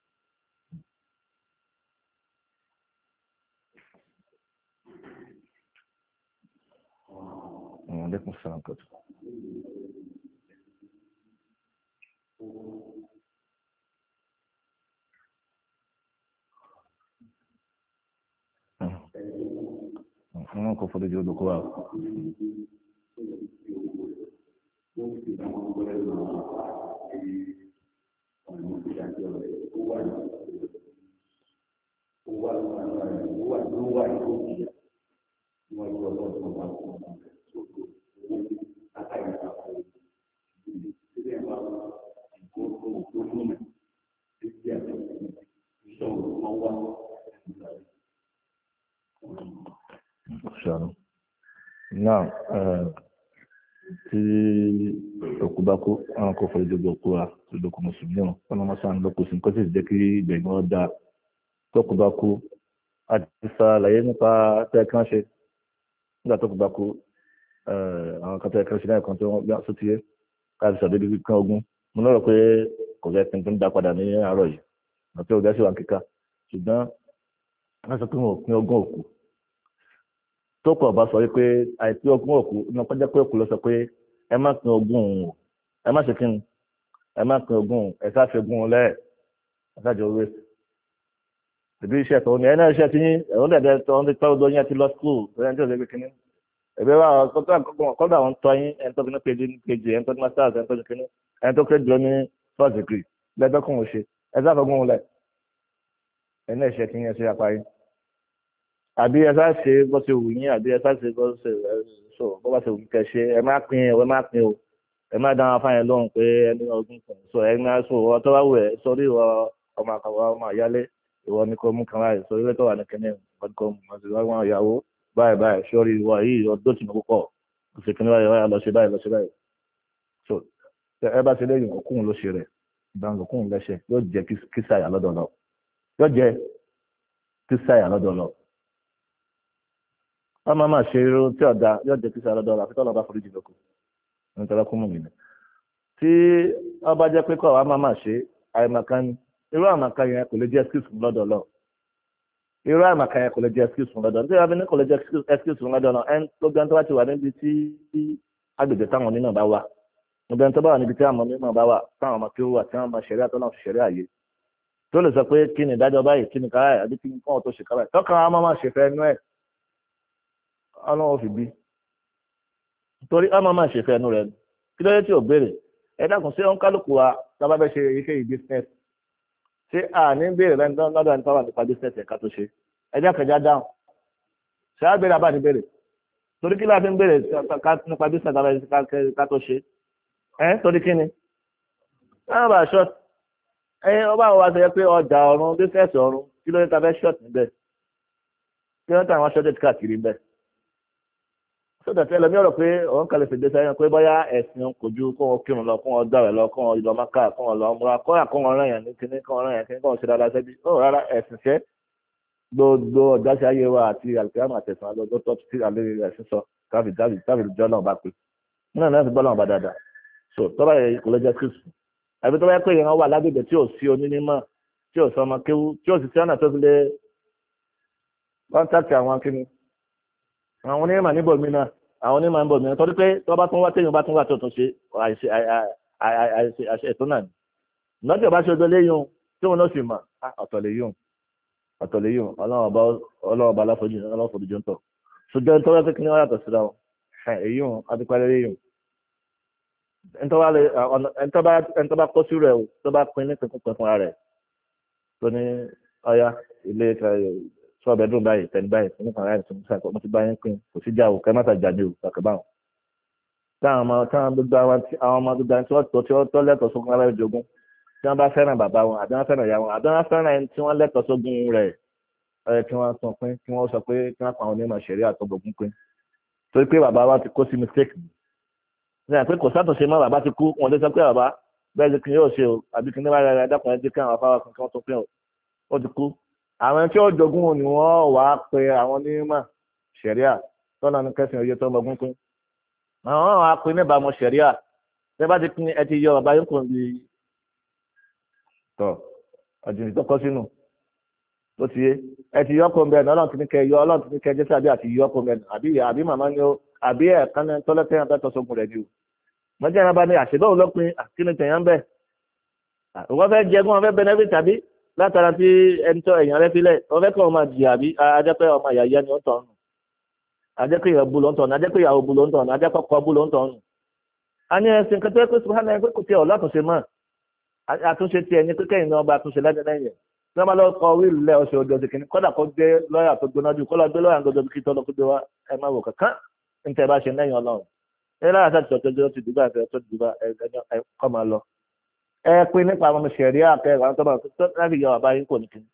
عليكم السلام كتب أنا كفر جود قوا náà tí òkú bá kú àwọn kò fọ ìjọba òkú wa lóko mùsùlùmí náà wọn máa sàn lóko sí nǹkan tí ì jẹ́ kí ìgbẹ̀yìn wọn dáa tó kú bá kú àti sàlàyé nípa tẹ́ kí wọ́n ṣe nígbà tó kú bá kú àwọn kan tẹ́ kí wọ́n ṣe náà kan tó wọ́n bí wọ́n tó ti yé káàdì sàdédé kíkan ogún mo lọ́rọ̀ pé kò fẹ́ pin tó ń dá padà ní àárọ̀ yìí àti ọ̀gá sì wà kíkà ṣùgbọ́n wọ́n sọ pé wọn ò pín ogún òkú tó kọ̀ bá sọ wípé àìpé ogún òkú ní ọpẹ́ jẹ́ pé òkú ló sọ pé ẹ má pín ogún òun ẹ má ṣe kí ni ẹ má pín ogún ẹ sá fi ogún lẹ́ẹ̀ ẹ sá jẹ owó èsì ìbí iṣẹ́ tó ní ẹ náà iṣẹ́ tí ẹ̀rọ dẹ̀dẹ̀ tó ń tọ́ ọdún yẹn ti lọ skul ẹ̀rọ tí ò lè gbé kínní ẹ̀bẹ̀ wa kọ́dà àwọn tọ́ yín ẹni tó ní kejì ẹni tó ní masters ẹni tó ní kínní ẹni tó kéjì lọ ní first degree lẹ́dọ́kùn òṣè ẹ sá fọgún lẹ̀ ẹ náà iṣẹ́ tí yẹn ṣe apá yín àbí ẹ sáà ṣe bó ṣe wù yín àbí ẹ sáà ṣe bó bá ṣe wù kẹ ṣe ẹ má pín o ẹ má dáhùn afáyẹn lóhùn pé ẹni ọdún kan so ẹ má so ọ tó bá wù ẹ sórí ìwọ ọmọ àkàwọ ọmọ àyálé ìwọ ni kò mú kan láì sórí ilé tó wà ní kẹ́ni ọdún kan mọ̀ sí wọn ìyàwó báyìí sórí ìwọ yìí ọdún tí mo púpọ̀ kò sì kíní báyìí lọ ṣe báyìí so ẹ bá ṣe lẹ́yìn òkúùn ló ṣe rẹ̀ ìdáhùn òkúùn lẹ́ṣẹ̀ yóò jẹ́ kísàyà lọ́dọ̀ lọ wọ́n máa ṣe irú tí ọ̀dà yóò jẹ́ kí sàrọ̀ dọ́là àfikún ọba foríjì lóko nítorí kún mú mi nì. tí ọba jẹ́ pé kọ́ wa máa ṣe àìmọ̀kan irú àmọ̀kan yẹn kò lè jẹ́ excuse fún lọ́dọ̀ lọ. irú àìmọ̀kan yẹn kò lè jẹ́ excuse fún lọ́dọ̀ nítorí abẹ́ni kò lè jẹ́ excuse fún lọ́dọ̀ lọ ẹn tó gbẹ́ni tó bá ti wà níbi tí agbègbè táwọn onímọ̀ bá wà gbẹ́ni tó bá wà níbi tí àwọn onímọ̀ bá wà táwọn ọmọ kí ó wà tí wọ́n máa ṣẹ̀rí àtọ́nà ṣẹ̀rí àyè tó lè sọ pé kí ni ìdájọ́ báyìí kí ni káyà àbí kí ni kọ́ tó ṣe káyà tọ́kàn á máa ṣe fẹ́ nú ẹ̀ ọlọ́wọ́ fi bí torí ọmọ máa ṣe fẹ́nu rẹ̀ kí ló dé tí ò béèrè ẹ dákun sí ọ̀nkálùkù wa tábà bẹ́ ṣe iṣẹ́ yìí business ṣé a ní béèrè lọ́dọ̀ ẹni tó wà nípa business ẹ̀ka tó ṣe ẹjẹ́ kẹjá dáhùn ṣé á béèrè àbá ní béèrè torí kí láti ń béèrè nípa bí sàtàlá ká tó ṣe torí kí ni náà bá ṣọ́ọ̀tì ọba àwọn wa sọ pé ọjà ọ̀run bísẹ̀sì ọ̀run kí ló ní ta fẹ́ ṣọ́ọ̀tì níbẹ̀ kí wọ́n tàwọn ṣọ́ọ̀tì káàkiri níbẹ̀ sódà tí ẹlẹ́mí ọ̀rọ̀ pé òun kàlẹ́ fèdè sẹ́yìn pé bóyá ẹ̀sìn kò ju kó wọn kírun lọ kó wọn gbàwẹ̀ lọ kó wọn ìlọ máka kó wọn lọ múra kó yà kó wọn rán yàn ní kíní kó wọn rán yàn kíní kó wọn ṣe dáadáa sẹ́bi ó rárá ẹ̀sìn ṣẹ́ gbogbo ọ̀dáṣe ayé wa àti àlùkìyámà àtẹ̀sán lọ́tọ́ tí alẹ́ ẹ̀sìn sọ káfí jọ́ náà bá pé náà náà fi bọ́ náà bá dáadáa so tọ́ba yẹ kò lọ́jọ́ kristu àbí tọ́ba yẹ pé ìran wà lágbègbè tí ò sí onímọ̀ tí ò sọ ọmọ kéwú tí ò sì sí ọ̀nà tó fi lé kọ́ńtàkì àwọn kíni àwọn onímọ̀ níbò mí náà àwọn onímọ̀ níbò mí náà torí pé tọ́ba tún wá téèyàn bá tún wà tó tún ṣe àìṣe ètò náà ni lọ́jọ́ bá ṣe ojú léyìn tí wọn náà sì mọ̀ ọ̀tọ̀ lè yùn ọlọ́wọ́ ọba aláforíjì ń tọ̀ ṣùgbọ́n tọ́wọ́ pé kí ni wọ́n yàtọ̀ síra wọn èyí hùn adúpẹ́lẹ́ léyìn ẹni tó bá kó sí rẹ̀ o tó bá pín ní pínpín fúnra rẹ̀ tó ní ọya ilé sọ́ọ̀bẹ̀dùn báyìí tẹ̀lé báyìí fún nípa ráyè tuntun sáà mo ti bá yín pín kò sí jáwó kẹ́ mọ́tà jáde o kàkẹ́ báwọn. táwọn gbogbo àwọn ọmọ gbogbo àwọn tí wọ́n tọ́ lẹ́tọ̀ọ́ sógun aláwọ̀ ìjogún tí wọ́n bá fẹ́ràn bàbá wọn àbí wọ́n fẹ́ràn ìyá wọn àbí wọ́n fẹ́ràn ẹni tí wọ́n lẹ́tọ̀ọ́ sógun rẹ̀ kí wọ́n tún pín kí wọ́n sọ pé kí wọ́n pa àwọn onímọ̀ ṣẹ̀rí àtọ́gbọ̀gún pín torí pé bàbá wa ti kó sí mistake ní àpé kò sátúnṣe mọ́ bàbá ti kú wọn lè sọ pé bàbá bẹ́ẹ̀ ni kí yóò ṣe o àbí kí ní bá rẹ̀ dákùnrin ẹjẹ́ kí àwọn afárá kan kí wọ́n tún pín o ó ti kú àwọn tí ó jogún ni wọ́n wà á pe àwọn onímọ̀ ṣẹ̀ríà tọ́nà ní kẹsàn-án oyè tó ń bọ̀gún pín àwọn wà á pe níbàámu ṣẹ̀ríà tẹ́ bá ti pín ẹ ti yọ bàbá yín kò ní tọ́ ọ̀jìnì tó kọ́ sínú tó ti yé ẹ ti yọ ọkọ̀ mbẹ́ ní ọlọ́run ti ní kẹ yọ ọlọ́run ti ní kẹ jẹ́sí àbí àti yọ ọkọ̀ mbẹ́ àbí màmá ni ó àbí ẹ̀ẹ̀kan ní tọ́lẹ́tẹ́ yẹn bẹ́ẹ̀ tọ́sọ́gun rẹ̀ ni o mọ́jà yẹn bá ní àṣebọ́ olópin àkínní tẹ̀yàn bẹ́ẹ̀ wọ́n fẹ́ jẹ́gun wọn fẹ́ benefit àbí látara tí ẹni tó ẹ̀yàn rẹ filẹ̀ wọ́n fẹ́ kọ́ ọmọ jìyà àbí ajẹ́pẹ́ ọmọ ìyá ni ó ń tọ̀ nù ajẹ́pẹ́ ìyàwó bu ló ń tọ̀ nù ajẹ́pẹ́ ìyàwó bu ló ń tọ̀ nù ajẹ́pẹ́ kọ́ bu ló ń tọ̀ nù. a ní ẹsìn kan tó yẹ pé subahana ẹgbẹ́ kò tiẹ̀ ọ̀làtúnṣe mọ́ àtúnṣe tiẹ̀ ní pípẹ́ ìnáwó bá àtúnṣe lẹ́yìn lẹ́yìn tí wọ́n bá lọ kọ wíìlì lẹ́ ọ̀sẹ̀ ọjọ́ ìkíní kọ́dà kó gbé lọ́ọ̀yà tó gbóná jù kọ́lá gbé lọ́ọ̀yà tó kí tọ́lọ́ kó gbé wá ẹ má wò kankan ń tẹ́ bá ṣe lẹ́yìn ọlọ́run ẹ lára sáà tọ́jú ti dùbà ẹ tó dùbà ẹ kọ́ máa lọ ẹ pín nípa àwọn ọmọ ṣẹ̀rí àkẹ́rẹ́ àwọn tó bá tó láti yọ àbá yín kò ní kí.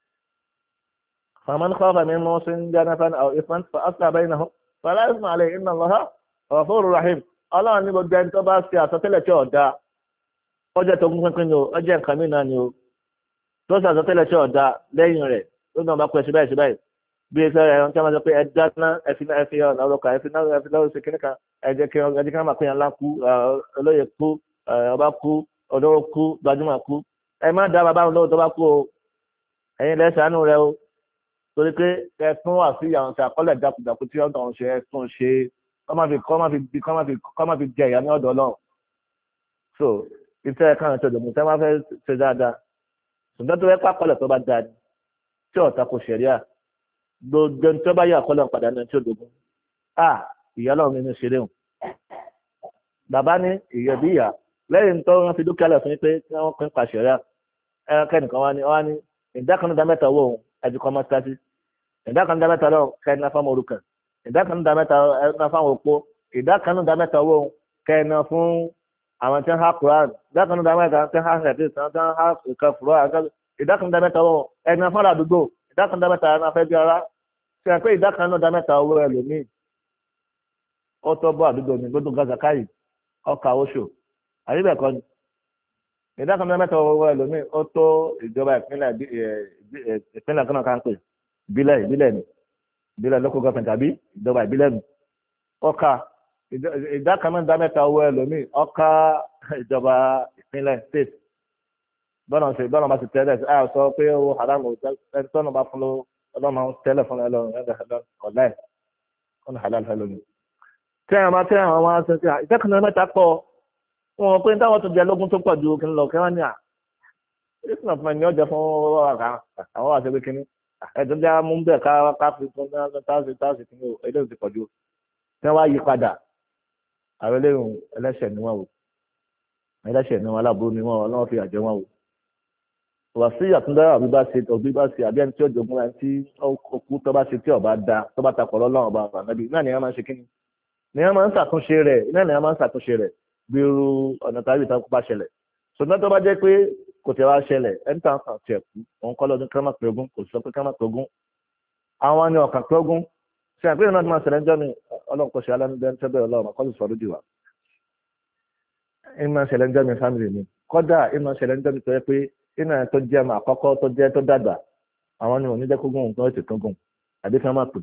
faman khafa min musin janafan aw ifman fa asla bainahum fala isma alayhi inna Allaha ghafurur rahim ọlọ́run ní gbogbo ẹni tó bá ṣe àsọtẹ́lẹ̀ tí ọ̀dà ọjọ́ tó gún pínpín ni o ọjọ́ nǹkan mìíràn ni o tó ṣe àsọtẹ́lẹ̀ tí ọ̀dà lẹ́yìn rẹ̀ tó náà bá pẹ́ sí báyìí bí ẹ fẹ́ ẹ̀rọ tí wọ́n sọ pé ẹ dáná ẹ fi ọ̀nà ọlọ́kà ẹ fi lọ́wọ́ sí kíníkà ẹ jẹ́ kí wọ́n máa pín yàn lá kú olóyè kú ọba kú ọ̀dọ́rọ̀ kú gbajúmọ̀ kú ẹ má dá bàbá wọn lọ́wọ́ tó bá kú o ẹ̀yin lẹ́sàánú rẹ o torí pé ẹ fún wà sí àwọn àkọọ́lẹ̀ dàkúdàkú tí wọ́n ṣe ẹ tún ṣe kọ́ má fi jẹ ìyá ní ọ̀dọ̀ Ọlọ́run so ìfẹ́ ẹ̀ka àwọn ìtọ́jú ìtẹ́ máa fẹ́ ṣe dáadáa ṣùgbọ́n tó yẹ pàkọọ́lẹ̀ tó bá dáa ni tí ọ̀tá kò ṣẹ̀ríà gbogbo ní tó bá yẹ àkọọ́lẹ̀ padà ní tí ó dogun ìyá Ọlọ́run nínú ìṣeré hùn bàbá ní ìyẹ̀bí ìyá lẹ́yìn tó wọ́n fi dúkìá lẹ̀ fún yín pé kí wọ́n pín pàṣẹ rẹ̀ kẹ́nìkan wá ní ìdá kan ní ìdá mẹ́ta owó òun ẹ̀dùn kan máa tásí ìdá kan ní ìdá mẹ́ta lọ́wọ́ kẹ́ẹ̀ná fáwọn orúkàn ìdá kan ní ìdá mẹ́ta ẹ̀ná fáwọn òpó ìdá kan ní ìdá mẹ́ta owó òun kẹ́ẹ̀ná fún àwọn tí wọ́n há Quran ìdá kan ní ìdá mẹ́ta tí wọ́n há ṣẹ̀tì tí wọ́n há ìka fúrọ́ ìdá kan ní ìdá mẹ́ta owó ẹ̀ná fún àdúgbò ìdá kan ní ìdá mẹ́ta ẹ̀ná fẹ́ bí ara ṣe pé ìdá kan ní ìdá mẹ́ta owó ẹlòmíì ó tọ́ bọ́ àdúgbò mi gbọ́dọ̀ gazakáyì ọkà oṣù àríbẹ̀kọ́ ni ìdá kan mẹ́ta owó ẹlòmíì ó tó ìjọba ìpínlẹ̀ kan náà kan pè ìbílẹ̀ local government àbí ìjọba ìbílẹ̀ nù ọkà ìdá kan mẹ́ta owó ẹlòmíì ọkà ìjọba ìpínlẹ̀ state bọ́nà bá ti tẹ́lẹ̀ sọ pé owó haramu ẹni tọ́nà bá fún ọlọ́mọ tẹ́lẹ̀ fún ọ̀lẹ́ ọ̀nà halal fẹ́ lónìí. tí àwọn máa ń sọ pé ìdá kan mẹ́ta pọ̀ wọn pé táwọn tó jẹ lógún tó pọ̀ ju kí n lọ kí wọ́n ní ìsìn náà fún ẹni ọjọ́ fún àwọn àti ẹgbẹ́ kínní ẹ̀dùn bí a mú bẹ́ẹ̀ ká fi fún táàsì kí ní eléyìí ti pọ̀ ju tí wọ́n wá yí padà àwọn eléyìí ẹlẹ́ṣẹ̀ ni wọ́n o ẹlẹ́ṣẹ̀ ni wọ́n aláàbò ni wọ́n ọlọ́wọ́ fi àjẹ wọn o wà sí àtúndára òbí bá ṣe àbí ẹni tí ó jogún ẹni tí òkú tó bá ṣe tí ọba da tó bá takọ̀ lọ́lọ́run ọba ànábì náà ni wọ́n máa ń ṣe kíni ni wọ́n máa ń ṣàtúnṣe rẹ̀ náà ni wọ́n máa ń ṣàtúnṣe rẹ̀ bí irú ọ̀nà tàbí ìtàn bá ṣẹlẹ̀ ṣùgbọ́n tó bá jẹ́ pé kò tẹ̀ wá ṣẹlẹ̀ ẹni tá à ń kàn tiẹ̀ kú òun kọ́ lọ́dún kí wọ́n má pé ogún kò sọ pé kí wọ́n má pé ogún àwọn ni ọ̀kàn pé ogún ṣe àpéyìn náà ti máa ṣẹlẹ̀ ń jọ́ mi ọlọ́run kò ṣe alánudẹ́ńtẹ́bẹ̀ ọlọ́run kọ́ sì sọ lódì wa ìmọ̀ ṣẹlẹ̀ ń jọ́ mi fámìlì mi kọ́dà ìmọ̀ ṣẹlẹ̀ ń jọ́ mi tó yẹ pé iná tó jẹ́ ọmọ àkọ́kọ́ tó jẹ́ tó dàgbà àwọn ni òní jẹ́ kó gùn nǹkan ètò tó gùn àbí ká má pè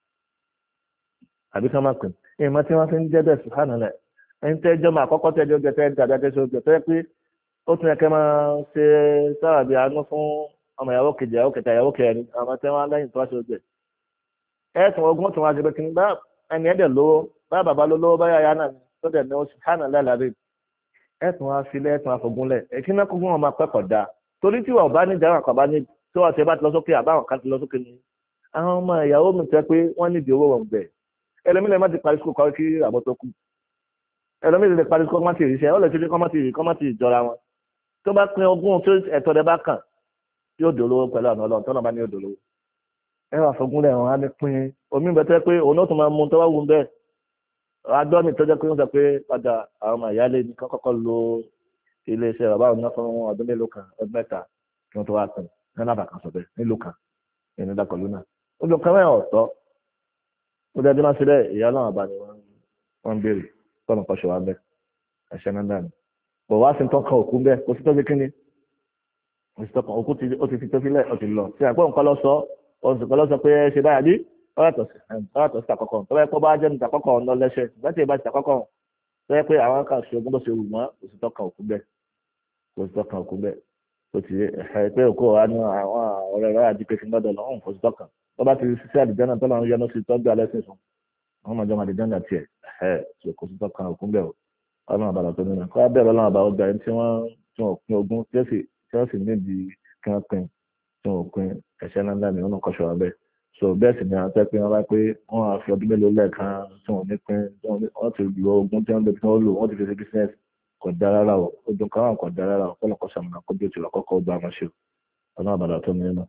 ìmọ̀ tí wọ́n fi ń jẹ́ bẹ́ẹ̀ sùhánà rẹ̀ ẹni tẹ́ jẹ́ ọmọ àkọ́kọ́ tẹ́ jẹ́ oúnjẹ tẹ́ dàgbà tẹ́ ṣe oúnjẹ tó yẹ pé ó tún yẹ kẹ́ máa ṣe sábàbí àánú fún ọmọ ìyàwó kejì ìyàwó kẹta ìyàwó kẹrin àwọn tẹ́ wọn lẹ́yìn tó wá ṣe oúnjẹ ẹ̀sùn ogun tó wá ṣe pé kí ni bá ẹni ẹ̀dẹ̀ lówó bá bàbá ló lówó báyà yá náà tó dẹ̀ ní oṣù hánà lẹ́làrí ẹ̀sùn wá sílẹ̀ ẹ̀sùn àfọ̀gúnlẹ̀ èkí náà kókó wọn máa pẹ́kọ̀ dáa torí tí wọn bá ní ìjà wọn kàn bá ní tí wọn ṣe bá ti lọ sókè àbáwọn kan ti lọ sókè ni àwọn ọmọ ìyàwó mi tẹ́ pé wọ́n nídìí owó wọn bẹ̀ ẹlòmílẹ̀ má ti parí sukùl kọ́ kí àbọ̀ tó kù ẹlòmílẹ̀ ti parí sukùl kọ́ má ti ríṣẹ́ ó lè ti rí kọ́ má ti jọra wọn tó bá pín ogún tó ẹ̀tọ́ rẹ bá kàn yóò dolówó pẹ̀lú àwọn ọlọ́run tó náà bá ní yóò dolówó ẹ wà fọgúnlẹ̀ wọn á ní pín omi bẹ tẹ́ pé òun náà tún máa mú tó wá wù bẹ́ẹ̀ adọ́ni tó jẹ́ pé wọ́n sọ pé padà àwọn ọmọ ìyáálé ní kọ́kọ́ lo iléeṣẹ́ bàbá òun náà fún ọdún mélòó kan ọdún mẹ́ta kí wọ́n tó wá pín ní alábà kan sọ bẹ́ẹ̀ nílùú kan ìní dàkọ̀lú náà ó lọ kán mẹ́rin ọ̀tọ́ ó dẹ́jú máa ṣe bẹ́ẹ̀ ìyá náà bá ní wọ́n ń béèrè tọ́nù kọ́ṣọ́ wa bẹ́ẹ̀ ẹ̀ṣẹ́ náà dànù bọ̀ wá sí tọ́ka òkú bẹ́ẹ̀ kò sí tọ́jú kínní òkú ó ti fi tó sílẹ̀ ó ti lọ sí àpò nǹkan lọ sọ oṣù kan lọ sọ pé ṣe báyà bí ọ̀rẹ́tọ̀ sí àkọ́kọ́ tó bá yẹ kó bá jẹ́ níta àkọ́kọ́ ọ̀nà lẹ́sẹ̀ láti ìbá ti àkọ́kọ́ tó yẹ pé àwọn kan ṣe ogún bó ṣe wù wọ́n kò sí tọ́ka òkú bẹ́ẹ̀ kò sí tọ́ka òkú bẹ́ẹ̀ ó ti ẹ̀ pé òkú wa ní àwọn ọ̀rẹ́ rẹ̀ àti pé kí n gbọ́dọ̀ lọ́hùn kò sí tọ́ka tó bá ti ṣiṣẹ́ àdìjọ́nà tó lọ́run yẹnu sí tọ́jú alẹ́ sí sùn àwọn ọmọ ìjọba àdìjọ́nà tiẹ̀ ẹ̀ kò sí tọ́ka òkú bẹ́ẹ̀ o ọlọ́run àbàlà tó nínú kọ́ bẹ́ẹ̀ ọlọ́run àbàlà ọgbà ẹni tí wọ́n pín ogún tí wọ́n sì níbi kí wọ́n pín tí wọ́n pín ẹ̀ṣẹ́ náà dání wọn kọ́ ṣọ́ra bẹ́ẹ̀ so bẹ́ẹ̀ sì ni àwọn tẹ́ pé wọ́n bá pé wọ́n á fi ọdún mélòó lẹ́ẹ̀kan tí wọ́n ní pín wọ́n ti lo ogún tí wọ́n lè fi wọ́n lò wọ́n ti fi ṣe business kò dá rárá o ojú kan wà kò dá rárá o kọ́lọ́kọ́ sàmùnà kó bí o ti lọ kọ́kọ́ gba wọn ṣe ọlọ́run àbàlà tó nínú.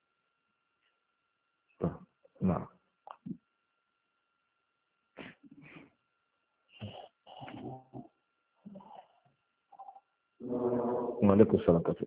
وعليكم السلام كثير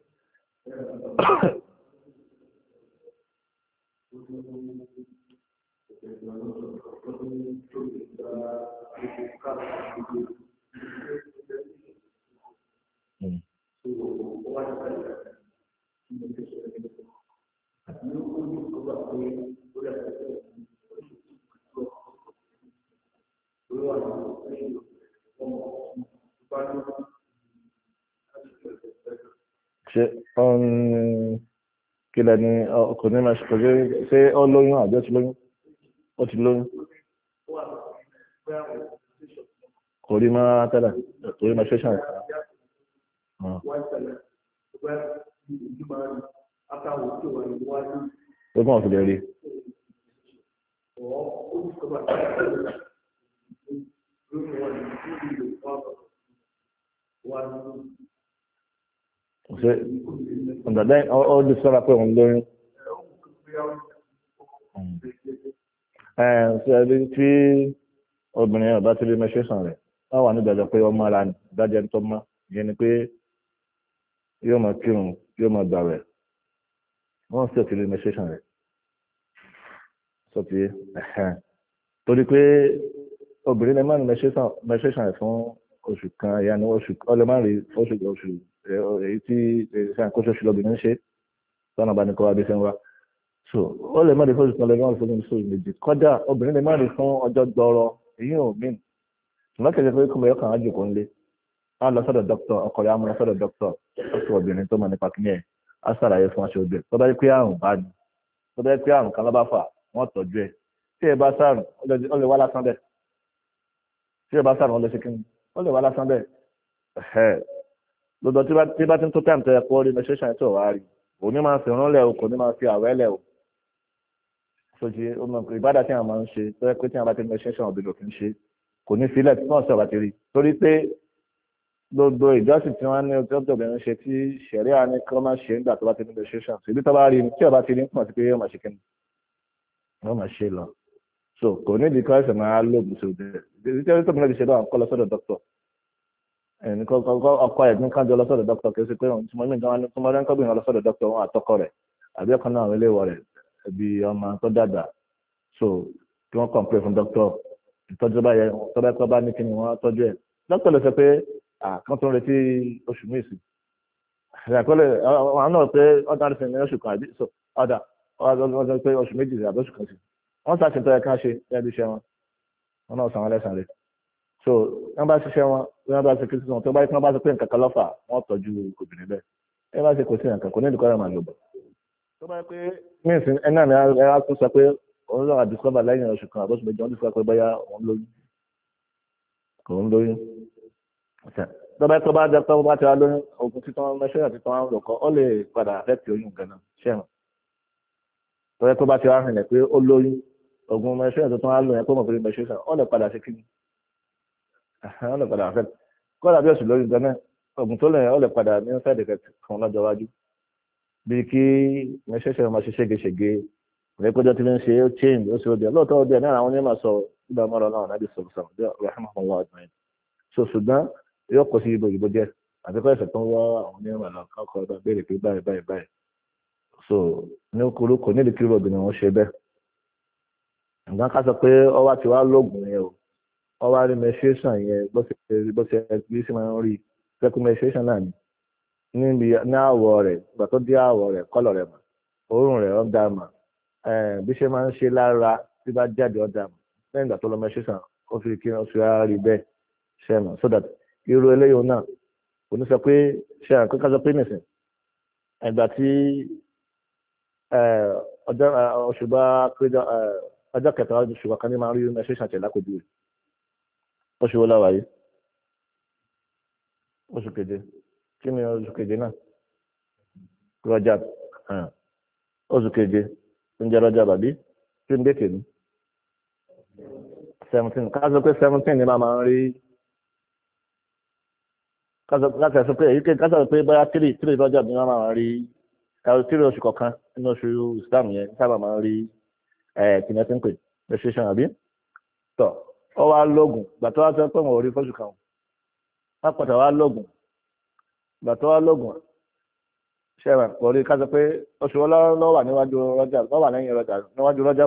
ṣe kí lẹni ọkùnrin máa ṣe kọjá ṣé ó lóyún àbí ó ti lóyún ó ti lóyún kò rí máa tẹ́lẹ̀ kò rí máa ṣe ṣàn ó kàn fi lè rí ṣe ọ̀dàdá ọdún sọ́ra pé òun lóyún ṣe ẹbí tí obìnrin ọ̀dá tí lè menstruation rẹ̀ wọ́n wà ní ìdájọ́ pé ọmọ ara ní ìdájọ́ ẹni tó mọ́ ìyẹn ni pé yóò máa kírun yóò máa gbà rẹ̀ wọ́n sì ti lè menstruation rẹ̀ sọ ti torí pé obìnrin lè má ní menstruation rẹ̀ fún oṣù kan ìyá ni oṣù ọlẹ́ má rí oṣù èyí tí ṣàkóso oṣù lọ́bìnrin ń ṣe tọ́nà bá ní kọ́ adé sẹ́wà so ó lè má rí fún oṣù kan lẹ́gbọ́n fún oṣù méjì kọjá obìnrin lè má rí fún ọjọ́ gbọ́rọ̀ èyí ò mí ṣùgbọ́n kẹ̀kẹ́ pé kọ́mọ yọkàn á jòkó ńlé á lọ sọ́dọ̀ dókítà ọkọ rẹ̀ á mú lọ sọ́dọ̀ dókítà ọ̀sọ̀ obìnrin tó mọ̀ nípa kíní ẹ̀ á ṣàlàyé fún aṣọ obìnrin tó bá yẹ pé àrùn bá ní tó bá yẹ pé àrùn kan lọ́ba fà wọ́n tọ́jú ẹ̀ tí ẹ bá sàrùn ó lè wá lásán bẹ́ẹ̀ tí ẹ bá sàrùn ó lè ṣe kíni ó lè wá lásán bẹ́ẹ̀ lọ́dọ̀ tí bá ti ń tó tẹ̀ ǹtẹ̀ ẹ̀kọ́ rí menstruation ẹ̀ tó wá rí òní máa fi rán lẹ̀ o kò ní máa fi àwẹ́ lẹ̀ o sojì ọmọ ìbádà tí àwọn máa ń ṣe tó yẹ pé tí àwọn bá ti menstruation òbí lòfin ṣe kò ní sílẹ̀ tí wọ́n sọ̀rọ̀ àti rí torí pé gbogbo ìjọsìn tí wọ́n ní ọjọ́ obìnrin ṣe tí ṣẹ̀ríà ní kí wọ́n máa ṣe nígbà tó bá ti ní menstruation ṣèbí tó bá rí ni tí ọba ti ní pọ̀ sí pé yóò máa ṣe kíni wọ́n máa ṣe lọ so kò ní ìdíkọ́ ẹ̀sẹ̀ máa lóògùn sí òde ìdí tí ó tóbi ṣe lọ́wọ́ kọ́ lọ sọ́dọ̀ dókítọ̀ ẹni ọkọ ẹ̀gbọ́n kan jọ lọ sọ́dọ̀ dókítọ̀ kì í ṣe pé tí mo rẹ́ ń kọ́bìnrin lọ sọ́dọ̀ dókítọ̀ wọn àtọkọ rẹ̀ àbí ọkàn náà àwọn iléèwọ̀ rẹ̀ ẹbí ọmọ tó dàgbà so kí wọ́n kọ̀ǹpé fún dókítọ̀ ìtọ́jú báyẹn tọ́ba ẹ̀kọ́ bá ní kí ni wọ́n tọ́jú ẹ̀ dókítọ̀ lè sọ pé kan tó ń retí oṣù méjì àkọlẹ̀ àwọn náà pé ọ̀dà àti ìsinmi oṣù kan àbí so ọ̀dà ọ̀dà pé oṣù méjì àbí oṣù kan sí wọ́n ṣàṣetọ́ ẹ̀ ká ṣe ẹbí iṣẹ́ wọn náà san wọn lẹ́sàn rẹ̀ so wọ́n bá ṣiṣẹ́ wọn wọ́n bá ṣe kí sísun tó bá yẹ kí wọ́n bá ṣe pé nǹkan kan lọ́fà wọ́n tọ́jú obìnrin bẹ́ẹ̀ ẹ bá ṣe kò sí nǹkan kò ní ìdíkọ́ rẹ̀ máa lò bọ̀ tó bá yẹ pé ní ìsìn ẹ náà ní ẹ á tún sọ pé òun lọ́wọ́ àdìsọ́bà lẹ́yìn oṣù kan àbọ̀ṣù méjì wọ́n ti sọ pé bóyá òun lóyún kò ń lóyún tó bá yẹ kó bá jẹ pé wọ́n bá ti wá lóyún oògùn títàn mẹ́ṣẹ́yà títàn àwọn olùkọ́ ó lè padà affect oyún gan-an ṣẹ́wọ̀n tó yẹ kó bá ti wá rìnlẹ̀ pé ó lóyún oògùn mẹ́ṣẹ́yà tó tán á lò yẹn kó mọ̀ pé mẹ́ṣẹ́yà ó lè padà ṣe kí ni ó lè padà affect kódà bí oṣù lóyún gan-an oògùn tó lè yẹn ó lè padà ní side effect kan lọ́jọ́ iwájú bí kí mẹ́ṣẹ́yà máa ṣe ségesège ìrẹ́pẹ́jọ́ tí ń ṣe ó change ó ṣe ó dẹ̀ lóòótọ́ ó dẹ̀ náà àwọn onímọ̀ sọ ìgbà mọ́ra náà náà bí sọ̀rọ̀ so ṣùgbọ́n yóò kó sí ibo ìbò jẹ́ àti pé ẹ̀sẹ̀ tó ń wá àwọn onímọ̀ náà kọ́kọ́ ọba béèrè pé báyìí so ní kúrú kò nídìí kí obìnrin wọn ṣe bẹ́ẹ̀ nǹkan ká sọ pé ọwá ti wá lóògùn yẹn o ọwá rí menstruation yẹn bó ṣe bí sí máa ń rí second menstruation náà níbi ní àwọ̀ rẹ̀ ìgbà tó dé àwọ̀ rẹ̀ kọ́lọ̀ rẹ̀ mọ̀ òórùn rẹ̀ ọ̀dà mọ̀ bí ṣe máa ń ṣe lára tí bá jáde ọ̀dà mọ̀ lẹ́yìn ìgbà tó lọ menstruation ó fi kí wọ́n fi ara rí bẹ́ẹ̀ ṣe mọ̀ so that irú eléyìí náà kò ní sọ pé ṣe àǹkó ká sọ pé nìsín ẹgbà tí oṣù bá péjọ ọjọ́ kẹta oṣù kan ní máa ń rí menstruation ṣe lákòjú rẹ̀ oṣù wo láwàá yìí oṣù keje kí ni oṣù keje náà Rajab oṣù keje ń jẹ́ Rajab àbí kí n dé kèmí 17 ká sọ pé 17 ni máa ń rí láti ẹ̀sùn pé èyíkéyìí ká sọ pé bóyá 3 lọ́jọ́ ni wọ́n máa ń rí 3 oṣù kọ̀ọ̀kan nínú oṣù Islam yẹn sábà máa ń rí kìnìún pè menstruation àbí tọ̀ ọ wá lóògùn gbà tó wá sọ pé wọn ò rí fọ́ṣù kan wọ́n pàtàkì wá lóògùn gbà tó wá lóògùn ṣẹ́wọ̀n kò rí ká sọ pé oṣù wọn lọ́wọ́ wà níwájú rọ́jà lọ́wọ́ wà lẹ́yìn rọ́jà níwájú rọ́jà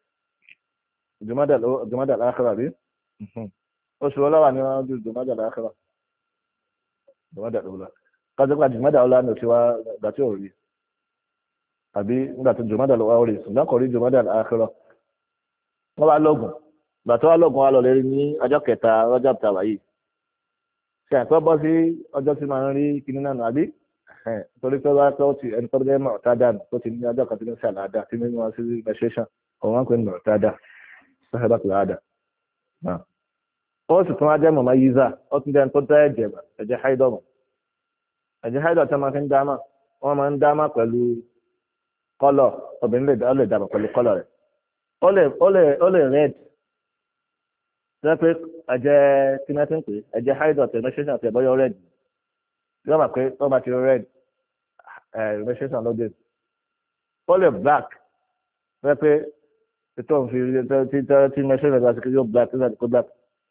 Jumada al-Akhirah bí oṣù wọn lọ́wọ́ wà níwájú Jumada al-Akhirah Jumada al-Ula kájọ pé Jumada al-Ula ní oṣù wa gbà tí ò rí àbí nígbà tó Jumada al-Ula ò rí ṣùgbọ́n kò rí Jumada al-Akhirah wọ́n wá lóògùn gbà tó wá lóògùn wa lọ lè rí ní ọjọ́ kẹta rọ́jà tàwa yìí ṣe àpẹ́ bọ́ sí ọjọ́ tí máa ń rí kinní náà àbí torí pé wá tó ti ẹni tó jẹ́ mọ̀tádà tó ti ní ọjọ́ kan tí ní sàládà tí ní wọn sí menstruation òun wọn pè ní mọ̀tádà sọ́sẹ́bà tó láàdà náà ó sì tún wá jẹ́ mọ̀mọ́ yíza ó tún jẹ́ tó tẹ́ ẹ̀jẹ̀ haidọ̀ tí wọ́n máa fi ń dámà wọ́n máa ń dámà pẹ̀lú kọ́lọ̀ obìnrin lè dàbọ̀ pẹ̀lú kọ́lọ̀ rẹ̀ ó lè red jẹ́ pé ẹ̀jẹ̀ tí wọ́n ti ń pè ẹ̀jẹ̀ haidọ̀ tẹ̀ menstruation tẹ̀ bọ́yọ̀ red yóò máa pé ó máa ti red menstruation lóde ó lè black jẹ́ pé ètò òun tí menstruation bá ti kí yóò black tí wọ́n ti kó black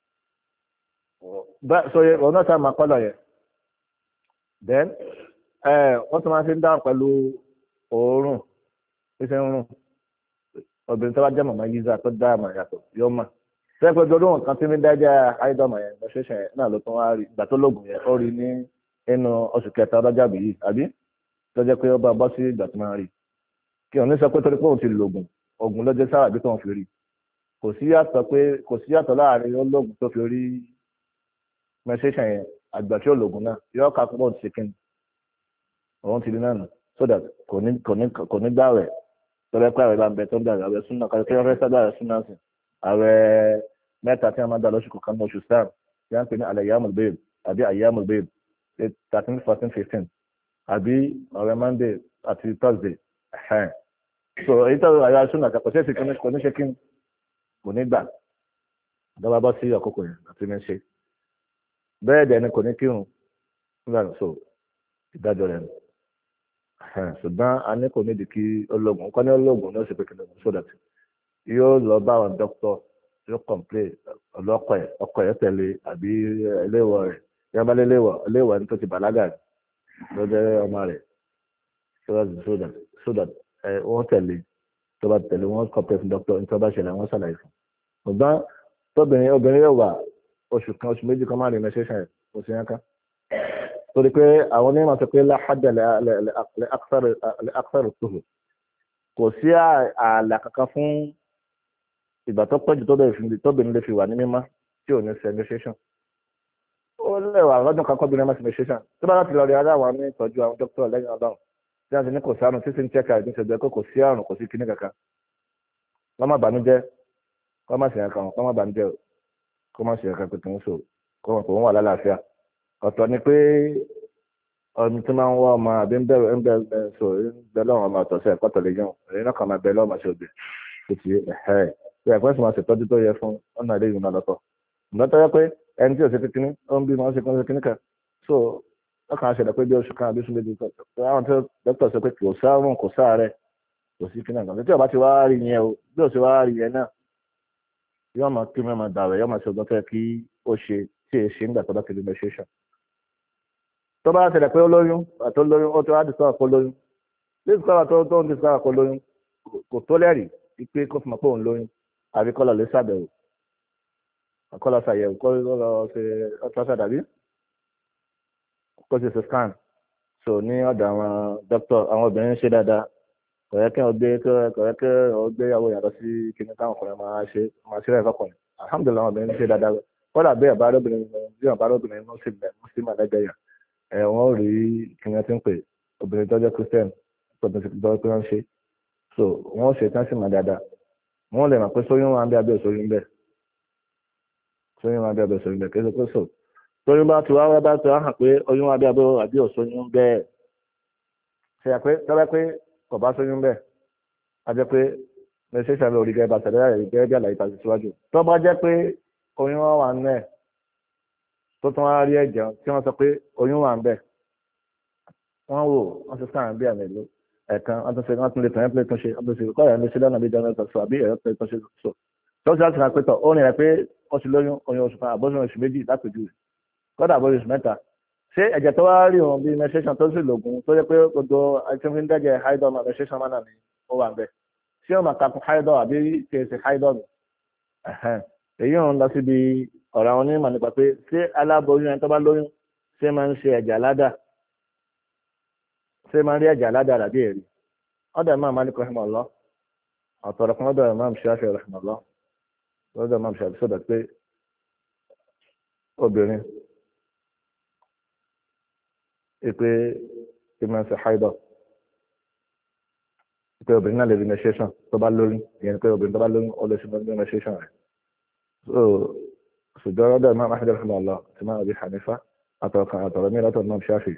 so òun náà sáà máa kọ́lọ̀ yẹn then wọ́n tún máa fi ń dáhùn pẹ̀lú òórùn ṣíṣe ń rùn obìnrin tó bá jẹ́ màmá yíza tó dá àmà yàtọ̀ yóò mà sẹ́pẹ́ ọdún kan tí mi dájá àìdọ́mà yẹn menstruation yẹn náà ló tún wá rí ìgbà tó lóògùn yẹn ó rí ní inú oṣù kẹta ọlọ́jà bìí àbí tó jẹ́ pé ó bá bọ́ sí ìgbà tó máa rí kí òun ní sọ pé torí pé òun ti lògùn ògùn ló jẹ́ sára bí tóun fi rí kò sí yàtọ̀ láàrin ológun tó fi rí menstruation yẹn àgbà tí ó lògùn náà yóò ká púpọ̀ ti ṣe kí ni òun ti rí náà nù so that kò ní gbà rẹ̀ tọ́lẹ́ pé àwẹ̀ bá ń bẹ tó ń dàgbà àwẹ̀ súnà kí wọ́n fẹ́ sábà rẹ̀ súnà sí àwẹ̀ mẹ́ta tí wọ́n máa dá lóṣù kọ̀ọ̀kan ní oṣù sáà tí wọ́n ń pè ní al-ayyamul bayd àbí ayyamul bayd 13 14 15 àbí ọ̀rẹ́ Monday àti Thursday so èyí tó àyà súnà kò sí èsì kò ní ṣe kí kò ní gbà dọ́gba bọ́ sí àkókò yẹn àti ní ṣe bẹ́ẹ̀ dẹ̀ ni kò ní kírun nígbà so ìdájọ́ rẹ̀ nù. Ṣùgbọ́n a ní kò nídìí kí ológun kọ́ ní ológun ní oṣù pékinú so that yóò lọ bá àwọn dókítà yóò complain ọlọ́kọ̀ ẹ̀ ọkọ̀ ẹ̀ tẹ̀lé àbí ẹlẹ́wọ̀ rẹ̀ yẹn bá ẹlẹ́wọ̀ ẹni tó ti bàlágà ló jẹ́ ọmọ rẹ̀ so that wọ́n tẹ̀lé tó bá tẹ̀lé wọ́n complain fún dókítà ní tó bá ṣẹlẹ̀ wọ́n ṣàlàyé fún. ṣùgbọ́n obìnrin yóò wà oṣù kan oṣù méjì kan máa rí menstruation rẹ̀ kò sí yẹn ká torí pé àwọn onímọ̀ sọ pé láhàdà lè àkàrà tóhù kò sí ààlà kankan fún ìgbà tó pọ̀jù tóbìnrin lè fi wà ní mímọ́ tí ò ní ṣe menstruation ó lẹ́wà lọ́dún kan kọ́bìnrin má ṣe menstruation tó bá láti lọ rí ara àwọn ní ìtọ́jú àwọn dókítà lẹ́yìn ọlọ́run tí wọ́n ti ní kò sí àrùn tí sì ń chẹ́ka ìdí ìṣẹ̀dẹ̀ pé kò sí àrùn kò sí kíní kankan wọ́n má bànújẹ́ wọ́n má ṣe ẹ̀kan wọ́n má bànújẹ́ kó má ṣe ẹ̀kan pé kí wọ́n sọ kó wọn wà lálàáfíà ọ̀tọ̀ ni pé ọmọ tí máa ń wá ọmọ àbí ń bẹ lọ́wọ́ ọmọ ọ̀tọ̀ọ̀sẹ̀ ẹ̀kọ́ tọ̀lé yàn èyí náà kàn máa bẹ lọ́wọ́ ọmọ ṣe òbí kò sí ẹ̀hẹ́ bí ẹ̀kọ́ sì máa ṣètọ́jú tó yẹ fún ọ̀nà ilé ìgbìmọ̀ lọ́tọ̀ ìgbà tó yẹ pé ẹni tí ò ṣe kíní ó ń bí máa ń ṣe kíní kan so ọkàn àṣẹlẹ̀ pé bí oṣù kan àbí oṣù méjì kan àwọn tó dókítà sọ pé kò sáárùn kò sáàrẹ̀ kò sí kíní kan tí ọba ti wá rí yẹn o bí ò ṣe wá rí yẹn náà yóò máa kí mẹ́ma dàrẹ̀ yóò máa ṣe ọgbọ́n tó yẹ kí ó ṣe tí èé ṣe nígbà tó bá kiri menstruation tó bá ṣẹlẹ̀ pé ó lóyún àti ó lóyún ó tó wá discover kó lóyún discover tó ń discover kó lóyún kò tó lẹ́rìí wípé kó fi mọ̀ pé òun lóyún àbí kó lọ lè ṣàbẹ̀wò kó lọ ṣàyẹ̀wò kó lọ ṣe ultrasound àbí kó ṣe scan so ní ọ̀dọ̀ àwọn doctor àwọn obìnrin ṣe dáadáa kò yẹ kí wọ́n gbé ìyàwó yàtọ̀ sí kíní táwọn ọkùnrin máa ṣe rẹ̀ fọkùnrin alhamdulilayi àwọn obìnrin ṣe dáadáa kódà bí àbáròbìnrin muslim àlẹ́gbẹ̀yà wọ́n rí kíni tí ń pè obìnrin tó jẹ́ christian tó ti dọ́ pé wọ́n ṣe so wọ́n ṣe tán sí màá dáadáa wọ́n lè mọ̀ pé sóyún wọn bí abẹ́ òṣòyún bẹ́ẹ̀ kí ẹ sọ pé so tóyún bá ti wá bá ti wá hàn pé oyún wọn bí abẹ́ àbí òṣòyún bẹ́ẹ̀ ṣe yà pé tọ́lá pé kò bá sóyún bẹ́ẹ̀ a jẹ́ pé menstruation lórí gẹ́gẹ́ bá ṣẹlẹ̀ gẹ́gẹ́ bí àlàyé tàbí síwájú tó bá jẹ́ pé oyún wọn wà nínú ẹ̀ tó tún wá rí ẹ̀jẹ̀ tí wọ́n sọ pé oyún wà ń bẹ̀ wọ́n wò wọ́n ti sáà bí àmì ìlú ẹ̀kan wọ́n tún lè tàn ẹ́ pé tún ṣe wọ́n tún ṣe kọ́ ẹ̀rọ ní sílẹ̀ náà bí jẹun ẹ̀sán sọ àbí ẹ̀rọ pé tún ṣe sọ tó ṣe láti ràn pé tọ̀ ó ní rẹ̀ pé ó ti lóyún oyún oṣù kan àbọ̀sùn oṣù méjì lápèjú kọ́dà àbọ̀sùn oṣù mẹ́ta ṣé ẹ̀jẹ̀ tó wá rí òun bí menstruation tó sì lògùn tó yẹ pé gbogbo àìsàn dẹ́jẹ̀ haidol menstruation máa nà ní ó wà ń bẹ̀ ṣé ó máa takùn haidol àbí kì í ṣe haidol èyí ń lọ síbi ọ̀rọ̀ àwọn onímọ̀ nípa pé ṣé aláboyún ẹni tó bá lóyún ṣé máa ń ṣe ẹ̀jẹ̀ aládà ṣé máa ń rí ẹ̀jẹ̀ aládà àbí èrè ọ̀dọ̀ Imam Malik rahimahullah ọ̀tọ̀rọ̀ kan ọ̀dọ̀ Imam Shafi'i rahimahullah ọ̀dọ̀ Imam Shafi'i sọ̀dọ̀ pé obìnrin ìpè ìmọ̀ ṣe haidọ̀ ìpè obìnrin náà lè rí menstruation tó bá lóyún ìyẹn pé obìnrin tó bá lóyún ó lè ṣe menstruation rẹ̀ ṣùgbọ́n ọ̀dọ̀ Imam Ahmad rahimahullah ti máa Abi Hanifa àtọ̀rọ̀ mi látọ̀ Imam Shafi'i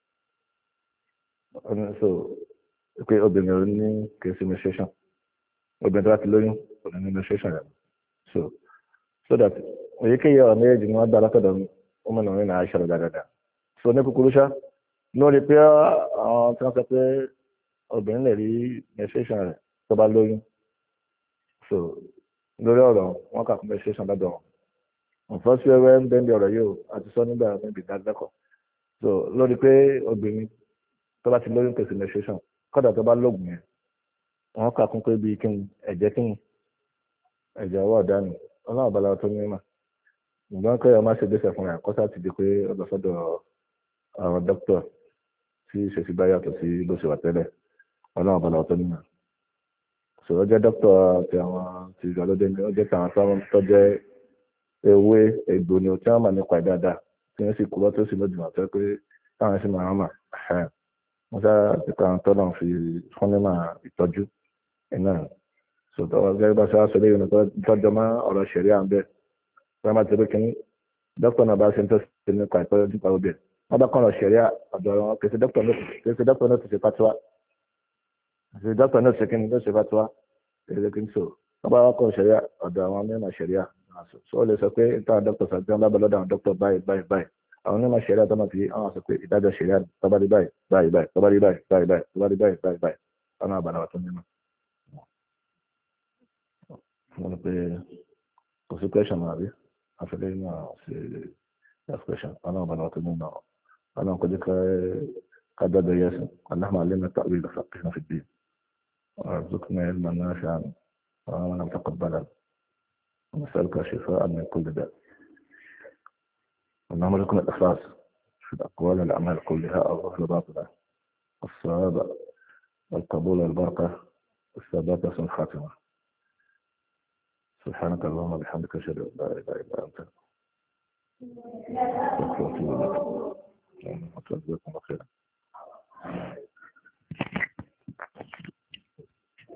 so pé obìnrin ní kìí sí menstruation obìnrin tó bá ti lóyún kò ní menstruation rẹ̀ so that èyíkéyìí ọ̀rọ̀ méjèèjì ni wọ́n dá látọ̀dọ̀ ọmọ náà nínú àìṣà dáadáa so ní kúkúrú ṣá lórí pé àwọn tí wọ́n sọ pé obìnrin lè rí menstruation rẹ̀ tó bá lóyún so lórí ọ̀rọ̀ wọn kà fún menstruation lọ́dọ̀ wọn nǹkan sí ẹwẹ́ ń bẹ́ẹ̀ bí ọ̀rọ̀ yìí àti sọ nígbà níbi ìdádẹ́kọ̀ so lórí pé obìnrin tó bá ti lóyún pèsè menstruation kọ́dà tó bá lóògùn yẹn wọ́n kà kún pé bíi kí ni ẹ̀jẹ̀ ọwọ́ ọ̀dánù ọlọ́run bala tó ní mà ìgbọ́n kẹ́ ọ má ṣe gbèsè fún ẹ̀ kọ́sà ti di pé ó lọ sọ́dọ̀ àwọn dókítà tí ìṣèṣì bá yàtọ̀ sí bó ṣe wà tẹ́lẹ̀ ọlọ́run bala tó ní mà sọ̀rọ̀ jẹ́ dókítà ti àwọn ti ìgbàlódé ni ó jẹ́ tàwọn tó jẹ́ ewé egbò ni tí wọ́n mà nípa ẹ̀ dáadáa tí wọ́n sì kúrọ́ tó sì lójú àtọ́ pé táwọn sì máa mà wọ́n sá nípa àwọn tọ́lọ̀ fi fún nímọ̀ ìtọ́jú iná sọ̀tọ̀ gẹ́gẹ́ bá ṣáà sọ̀rọ̀ yìí tọ́jọ́ mọ́ ọ̀rọ̀ ṣẹ̀rí à ń bẹ̀ wọ́n máa ti pé kínní dókítà náà bá ṣe ń tọ́sí nípa ìtọ́jú nípa obìnrin wọ́n bá kọ́ ọ̀rọ̀ ṣẹ̀rí ọ̀dọ̀ wọn kìí ṣe dókítà náà ti ṣe fatuwa kìí ṣe dókítà náà ti ṣe kínní ló ṣe fatuwa kìí ṣe kínní so wọ́n bá kọ́ ṣẹ̀rí ọ̀dọ̀ àwọn mẹ́rin ṣẹ̀rí so ó lè sọ pé táwọn dókítà sàbí wọn bá bẹ lọ́dọ̀ àwọn dókítà báyìí àwọn onímọ̀ ṣẹ̀ríà tó máa fi àwọn sọ pé ìdájọ́ ṣẹ̀ríà tó bá rí báyìí báyìí báyìí tó bá rí báyìí báyìí báyìí tó bá rí báyìí báyìí báyìí ọ̀nà àbàlàwà tó nínú. wọ́n ní pé kò sí question àbí àfẹ́lẹ́ náà ṣe last question ọ̀nà àbàlàwà tó nínú ọ̀nà kò jẹ́ ká dájọ́ yẹsùn اللهم علمنا التأويل وفقهنا في الدين وارزقنا علما نافعا وعملا متقبلا ونسألك شفاء من كل داء اللهم ارزقنا الإخلاص في الأقوال والأعمال كلها الظاهرة والباطنة الصواب والقبول والبركة والثبات وحسن الخاتمة سبحانك اللهم وبحمدك أشهد أن لا إله إلا أنت أستغفرك وأتوب إليك.